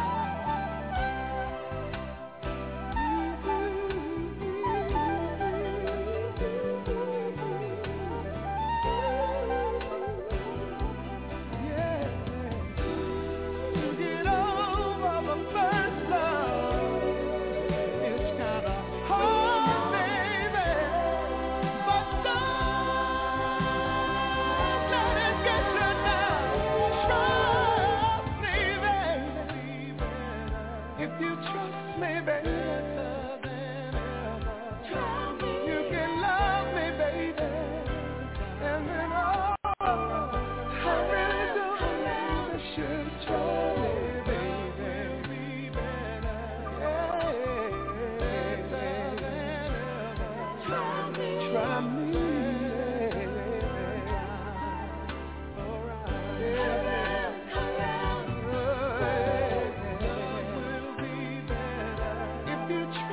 Yeah. To get over the first love is kind of hard, baby, but don't let it get you down. Trust me, baby. If you trust me, baby, you can love me, baby. And then oh, I really do believe you should try me, baby. Try me. Try me. If you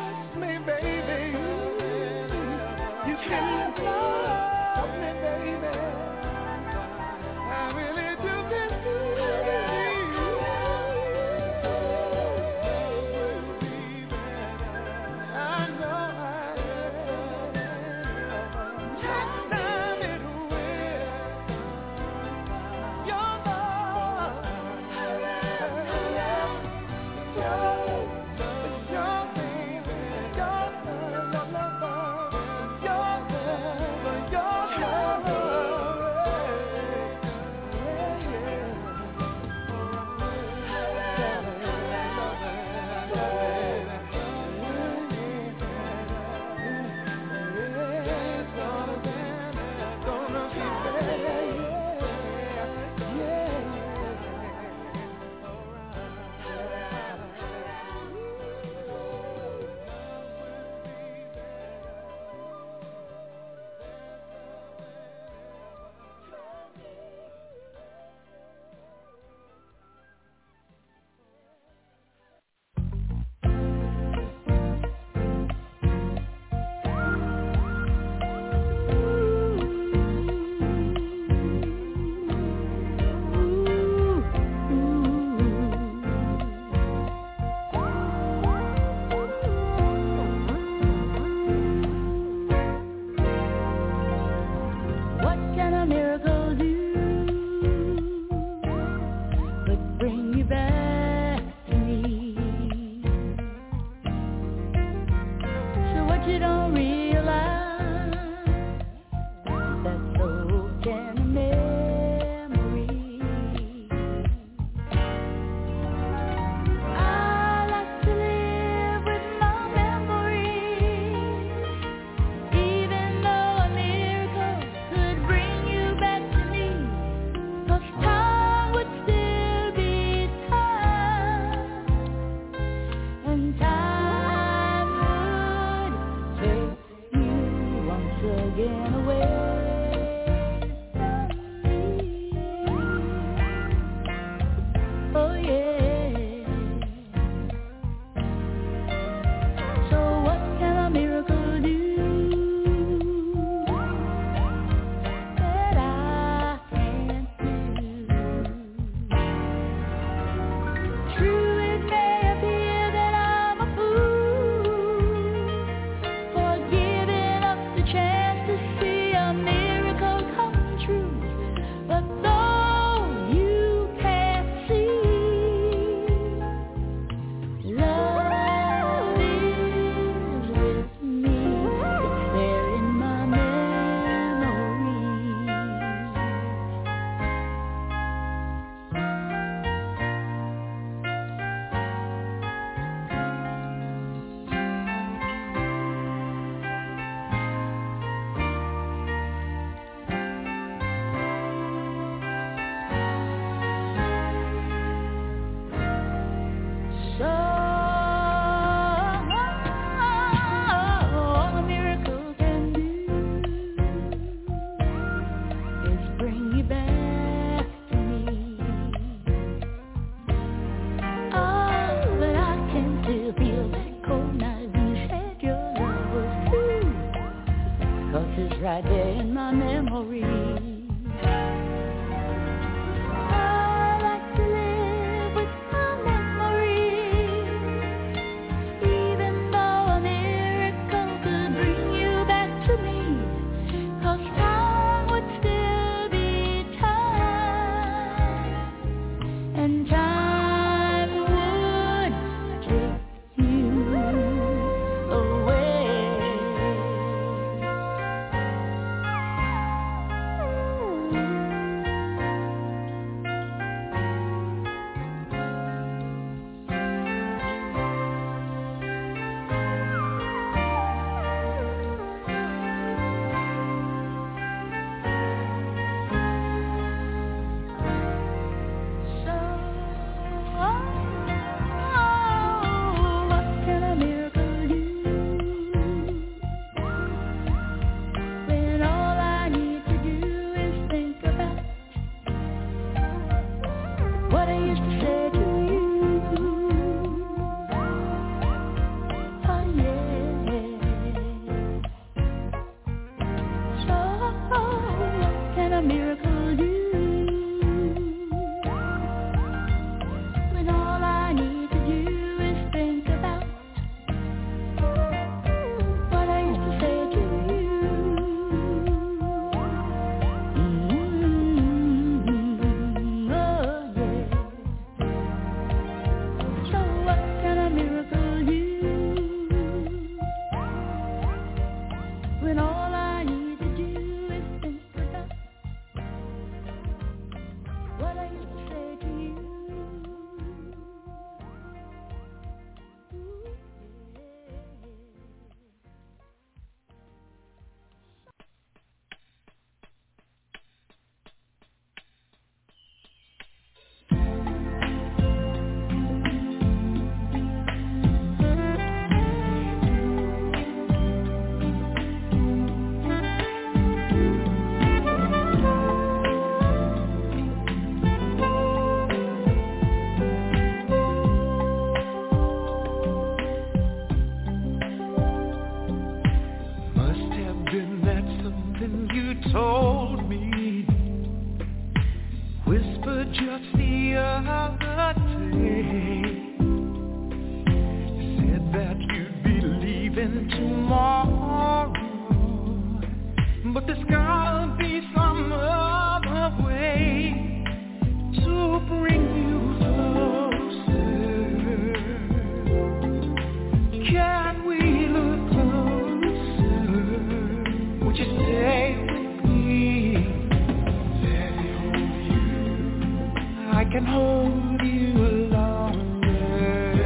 hold you longer,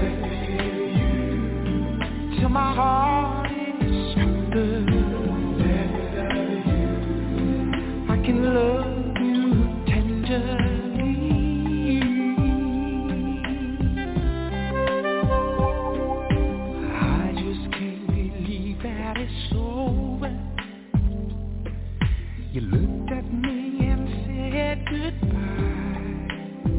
till my heart is stronger. I can love you tenderly. I just can't believe that it's over. You looked at me and said goodbye,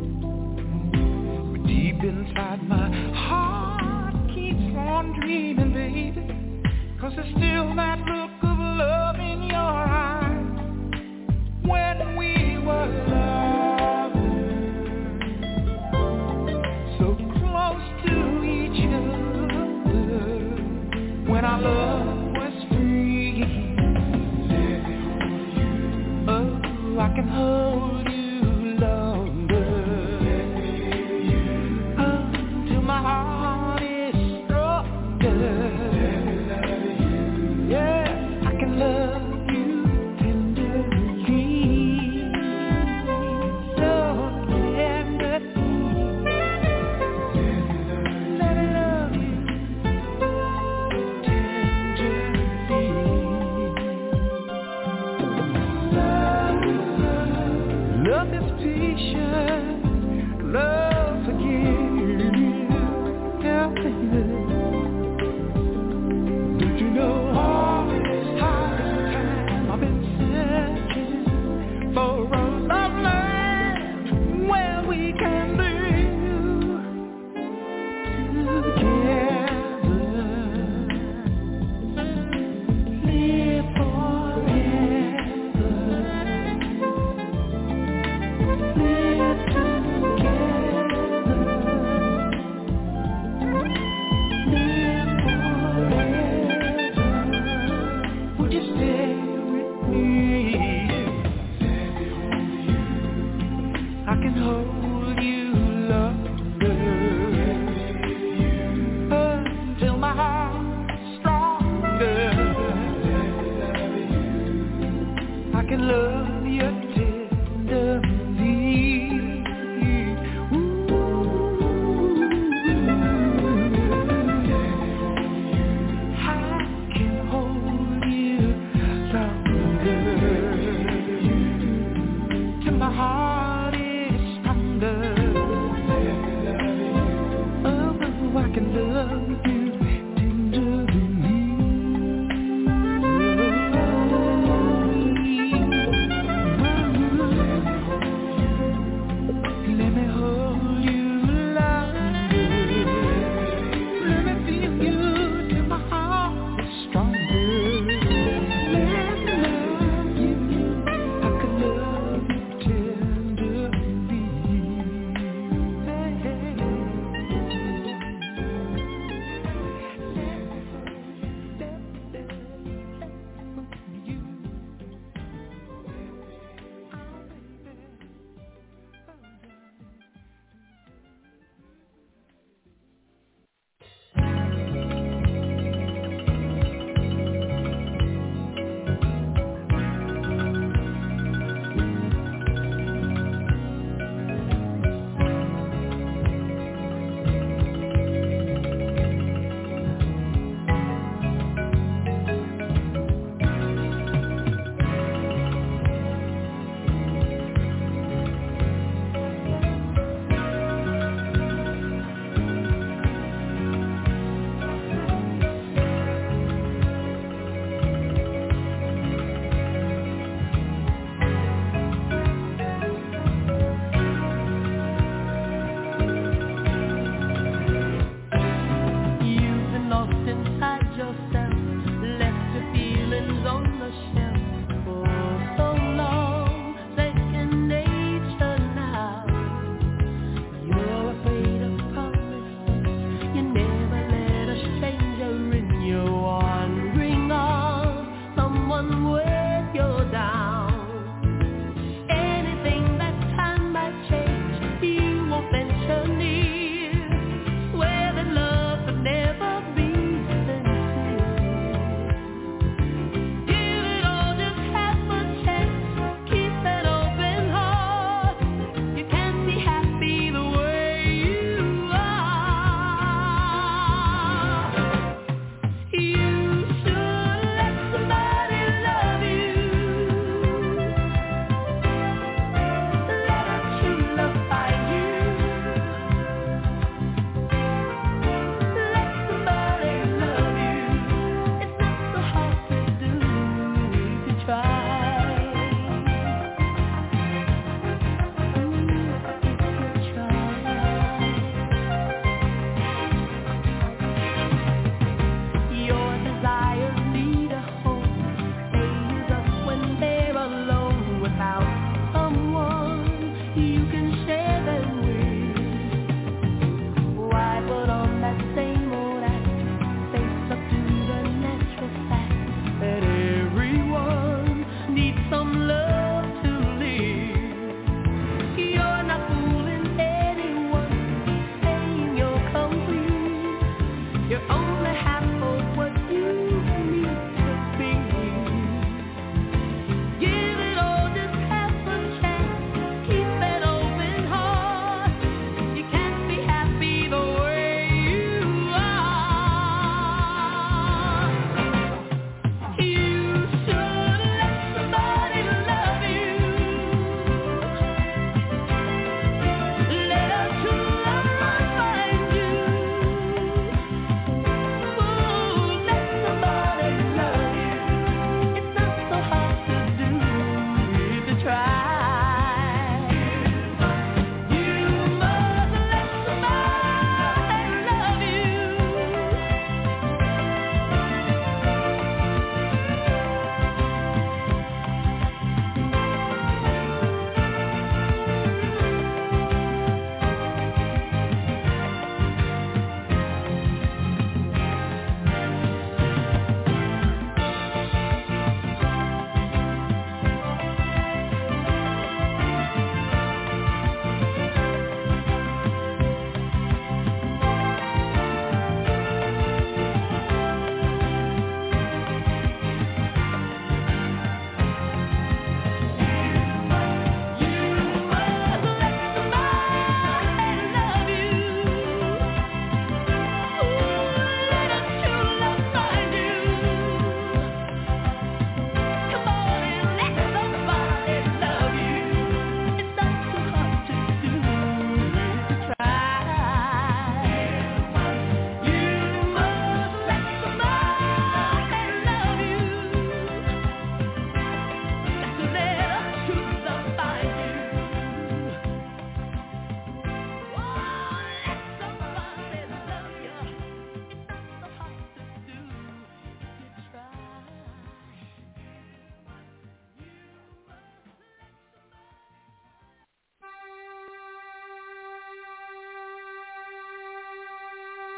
but deep inside my heart keeps on dreaming, baby, 'cause there's still that look of love in your eyes. When we were lovers, so close to each other, when our love was free. Oh, I can hold you longer, oh, till my heart is stronger. Yeah, I can love you tenderly, so tenderly. Let me love you tenderly.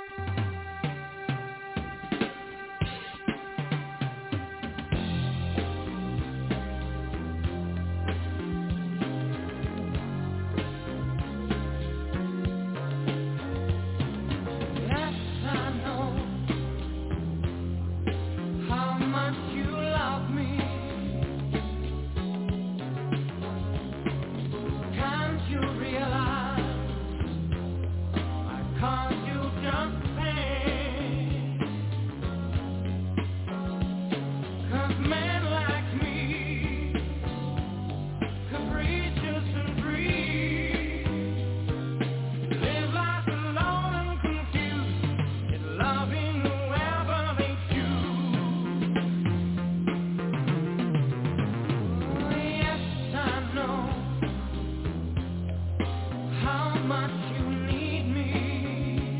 How much you need me.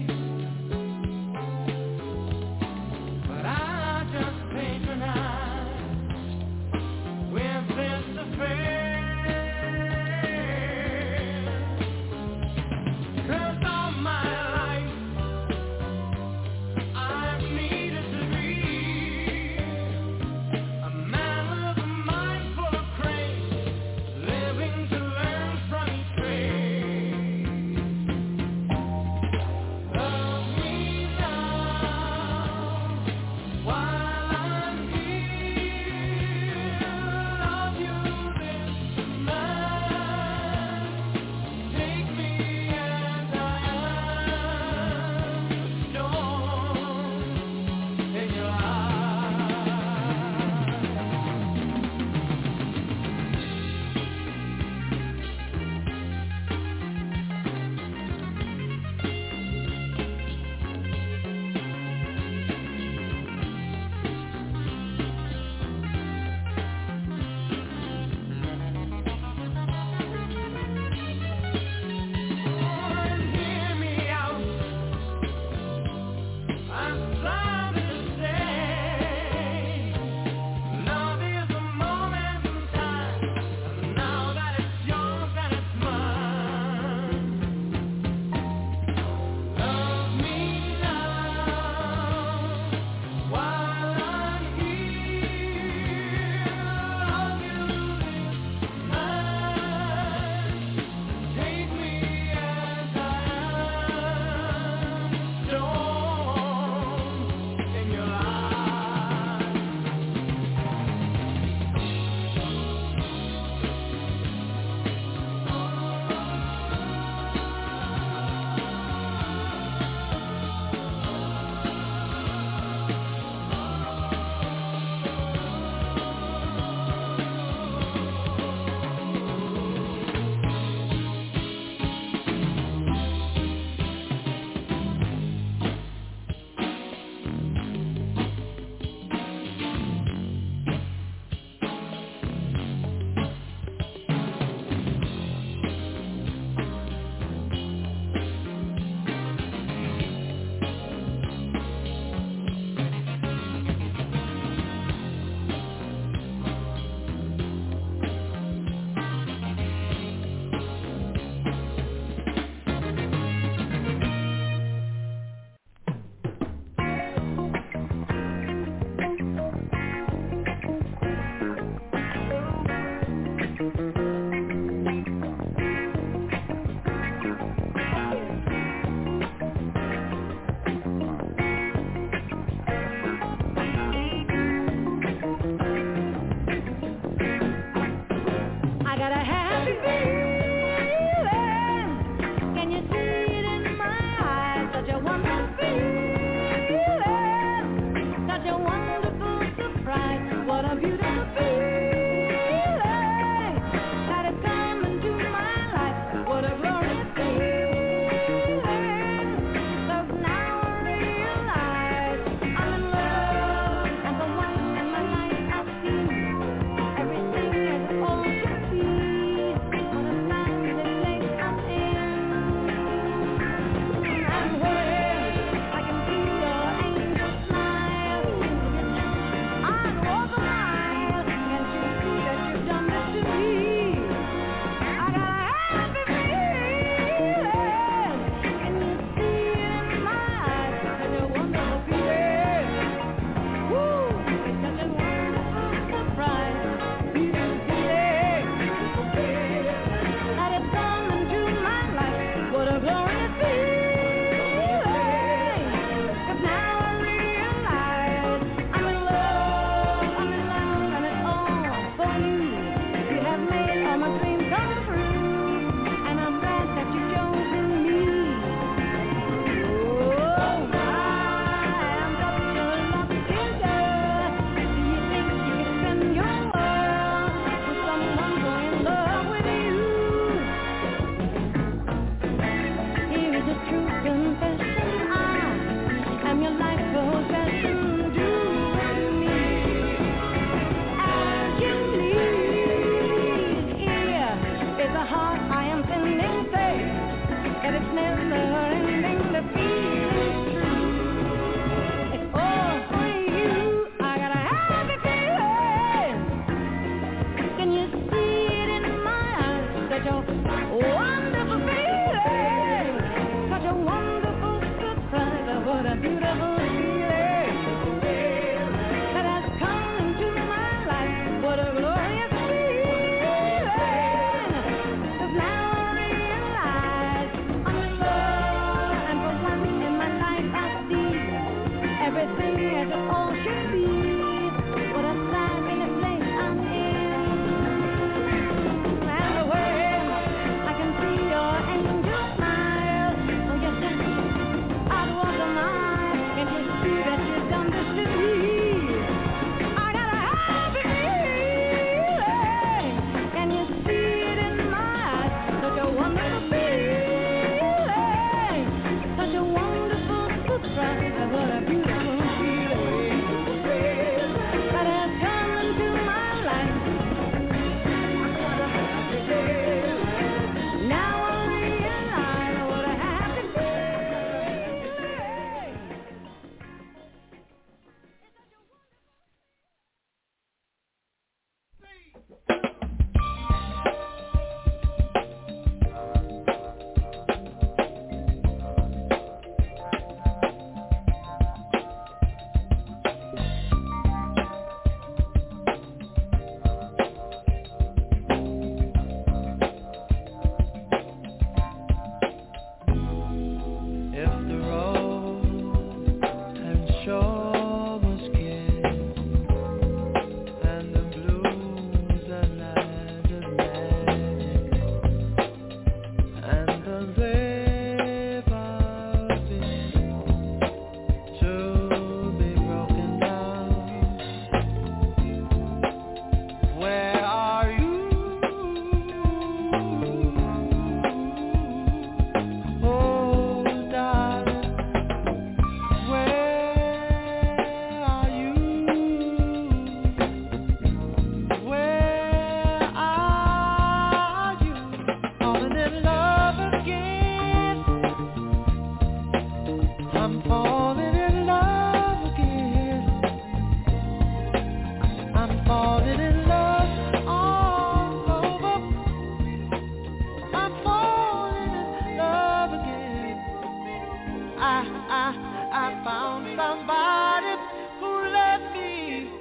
I, I, I found somebody who let me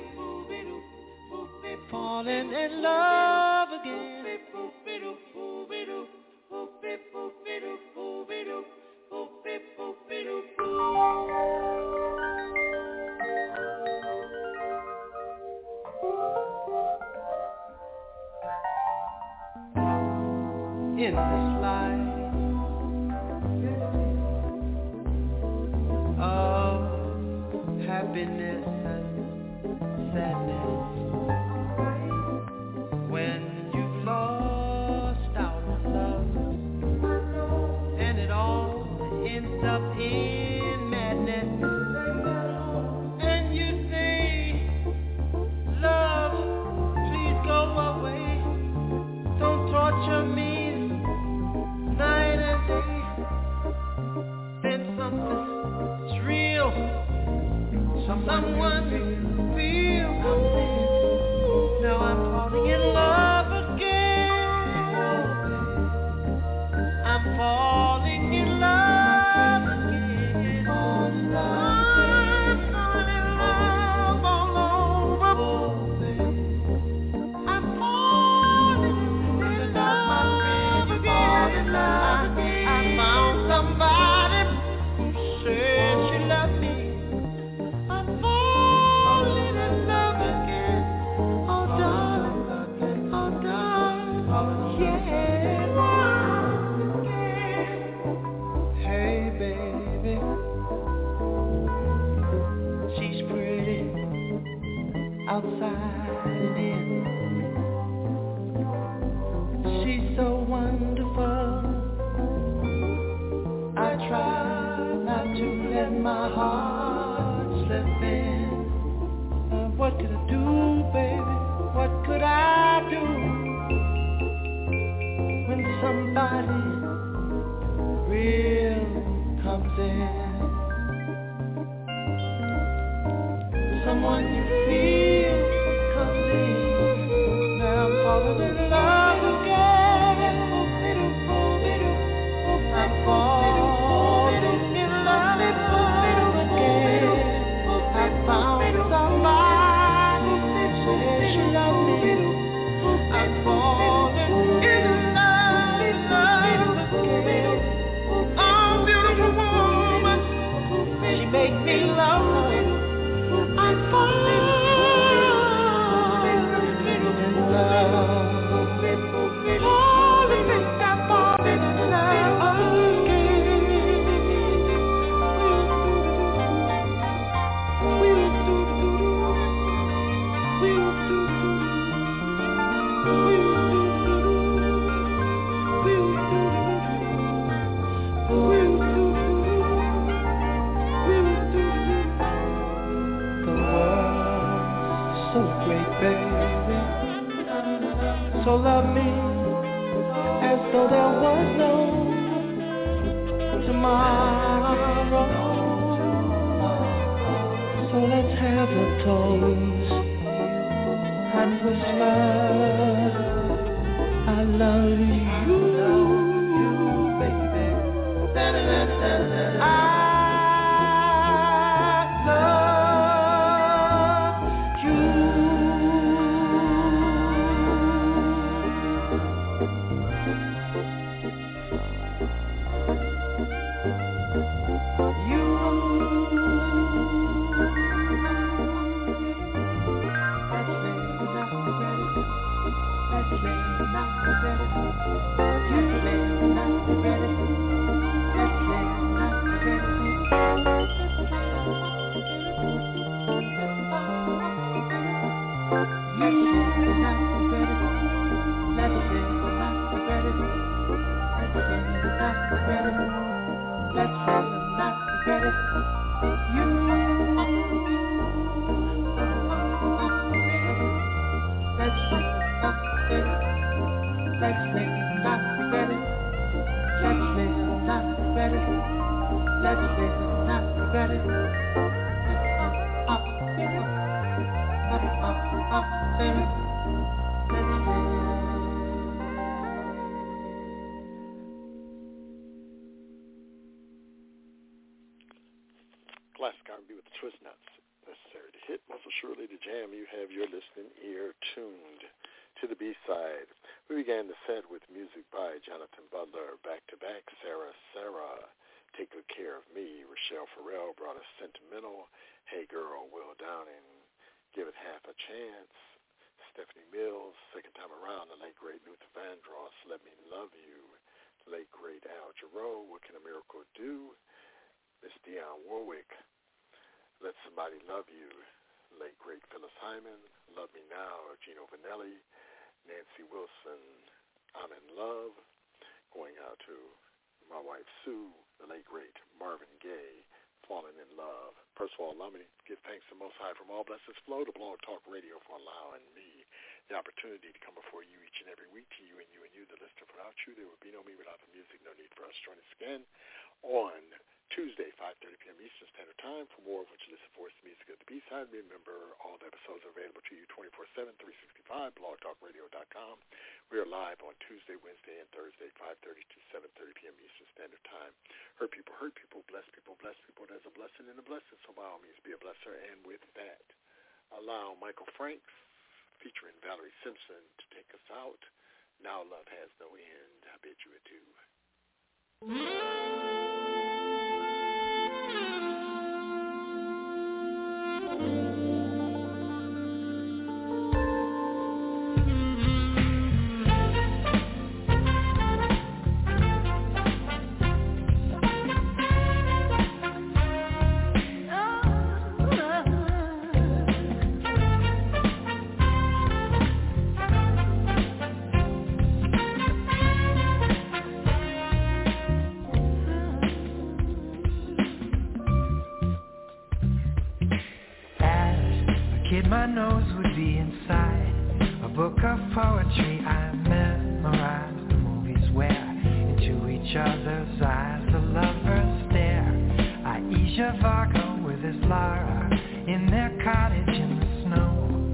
falling in love again. In this life of happiness and sadness, when you've lost out on love and it all ends up in madness, and you say, love, please go away, don't torture me night and day, then something's real, someone real comes in. Now I'm falling in love again. I'm falling in love again. I'm falling in love all over. I'm falling in love again. I found somebody who said she loved me. I'm falling in love again. Oh darling, oh darling, yeah. Hey baby, she's pretty outside and in. She's so wonderful. I try not to let my heart slip in. Uh, what could I do, baby? What could I do when somebody real comes in? Someone you feel comes in. Now I'm falling in love again. I'm falling in love again. I found somebody who said she loved me. I'm falling in love, love again. Oh, beautiful woman, she makes me love her. I'm falling in love. Falling in love, falling in love again. The world's so great, baby. So love me as though there was no tomorrow. So let's have a toast and whisper, I love you, baby. I Classic R and B with the twist nuts. Necessary to hit, most assuredly to jam. You have your listening ear tuned to the B-side. We began the set with music by Jonathan Butler, back-to-back, Sarah Sarah, Take Good Care of Me. Rochelle Farrell brought us Sentimental, Hey Girl, Will Downing, Give It Half a Chance. Stephanie Mills, second time around, the late great Luther Vandross, Let Me Love You. The late great Al Jarreau, What Can a Miracle Do? Miss Dionne Warwick, Let Somebody Love You. Late great Phyllis Hyman, Love Me Now, Gino Vanelli. Nancy Wilson, I'm in Love. Going out to my wife Sue, the late great Marvin Gaye, Falling in Love. First of all, allow me to give thanks to Most High from all blessings flow to Blog Talk Radio for allowing me the opportunity to come before you each and every week, to you and you and you, the listener. Without you, there would be no me without the music. No need for us to join us again on Tuesday, five thirty p.m. Eastern Standard Time. For more of what you listen for, it's the music of the B-side. Remember, all the episodes are available to you twenty-four seven, three sixty-five, blog talk radio dot com. We are live on Tuesday, Wednesday, and Thursday, five thirty to seven thirty p.m. Eastern Standard Time. Hurt people, hurt people, bless people, bless people. There's a blessing in a blessing, so by all means, be a blesser. And with that, allow Michael Franks, featuring Valerie Simpson, to take us out. Now Love Has No End. I bid you adieu. My nose would be inside a book of poetry. I memorized the movies where into each other's eyes the lovers stare. Aisha Varga with his Lara in their cottage in the snow.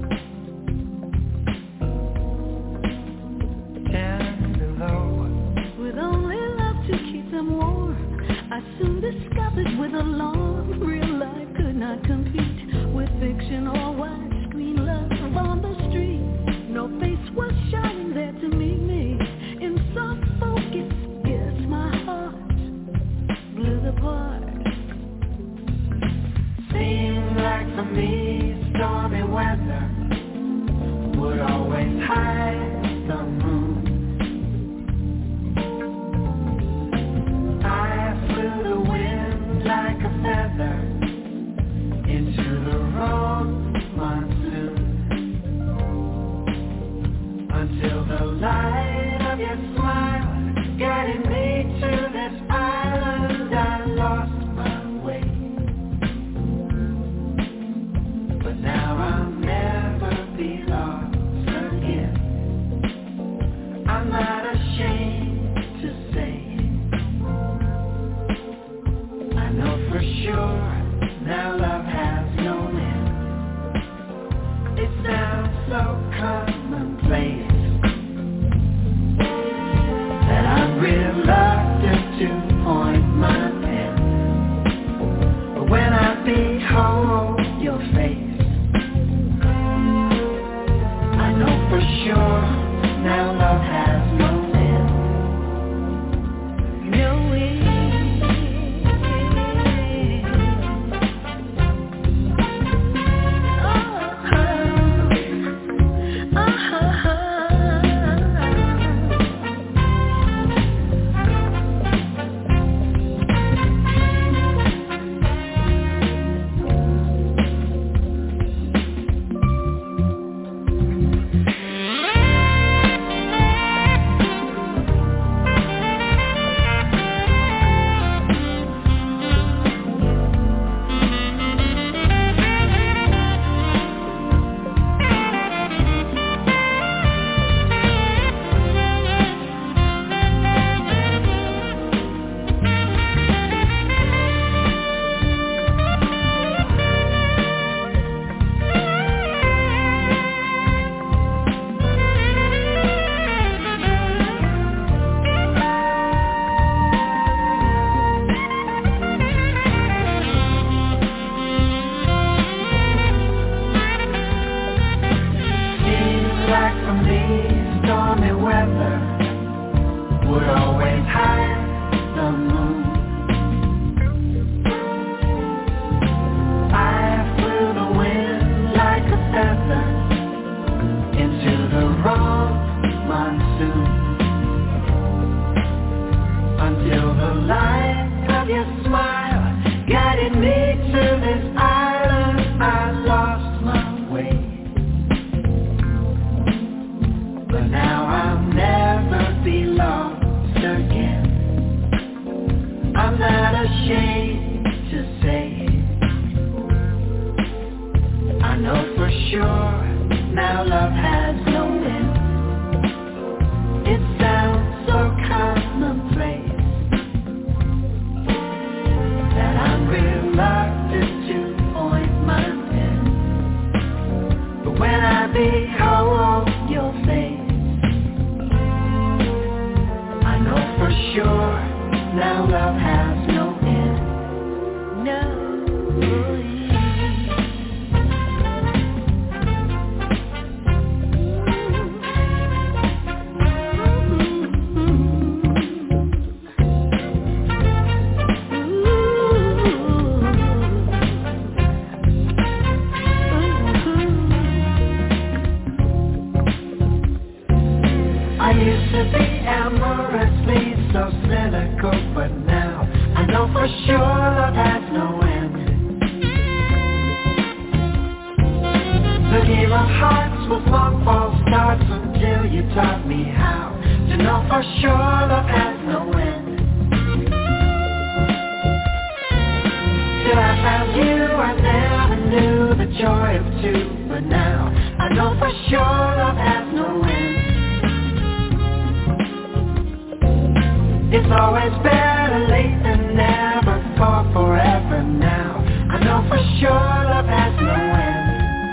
Ten below, with only love to keep them warm. I soon discovered with alarm real life could not compete with fiction or widescreen love on the street. No face was shining there to meet me. In soft focus, yes, my heart blew the part. Seemed like for me, stormy weather would always hide the moon. I flew the wind like a feather into the wrong monsoon, until the light of your smile guided me to this island. I lost my way, but now I'll never be lost again. I'm not ashamed to say it. I know for sure now love has no end. It sounds so commonplace that I'm reluctant to point my pen. But when I behold your face, I know for sure now love has no end. No end. Oh, carried me to this island. I lost my way, but now I'll never be lost again. I'm not ashamed to say it. I know for sure now love has no end. It sounds so commonplace that I'm reluctant to point my pen. But when I behold your face, I know for sure now love has no end. No. So cynical, but now I know for sure love has no end. The game of hearts was long false starts until you taught me how to know for sure love has no end. Till I found you, I never knew the joy of two, but now I know for sure love has no end. It's always better late than never, for forever now. I know for sure love has no end.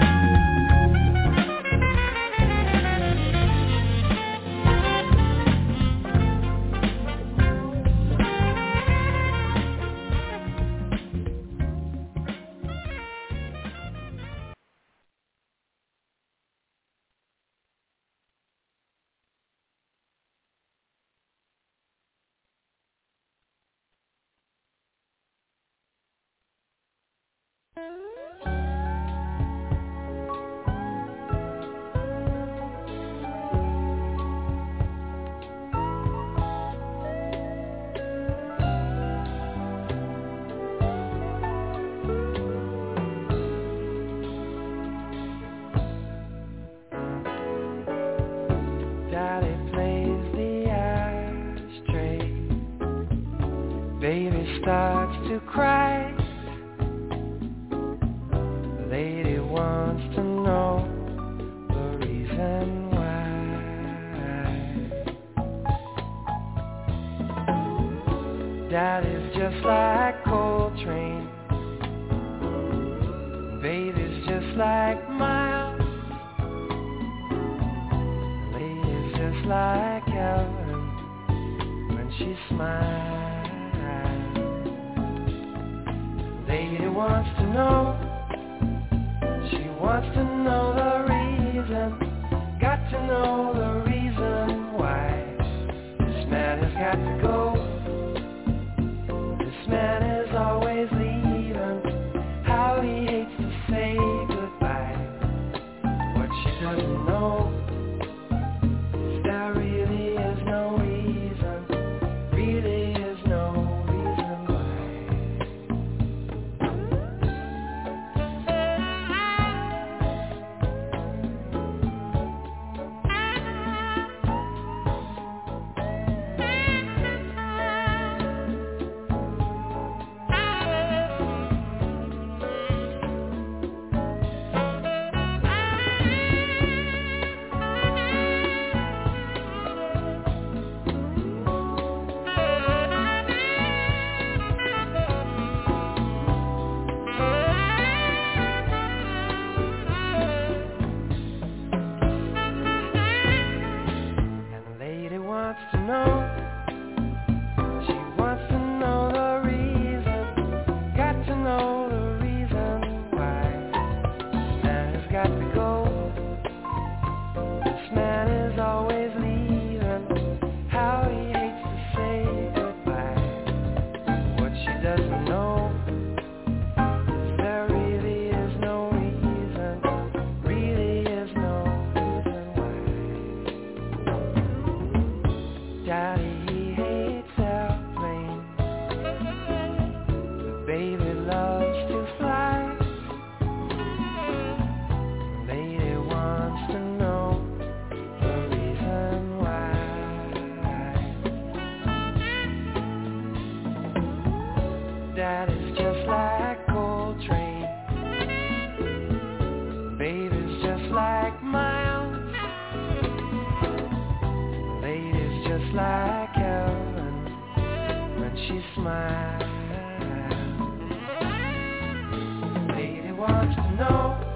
Starts to cry. The lady wants to know the reason why. Daddy's just like Coltrane, baby's just like Miles, lady's just like Ellen when she smiles. Lady wants to know, she wants to know the reason, got to know the reason why. This man has got to go, this man is always leaving, how he hates to say goodbye. What she doesn't know is there really is no reason, really is no baby love. mind. Lady wants to know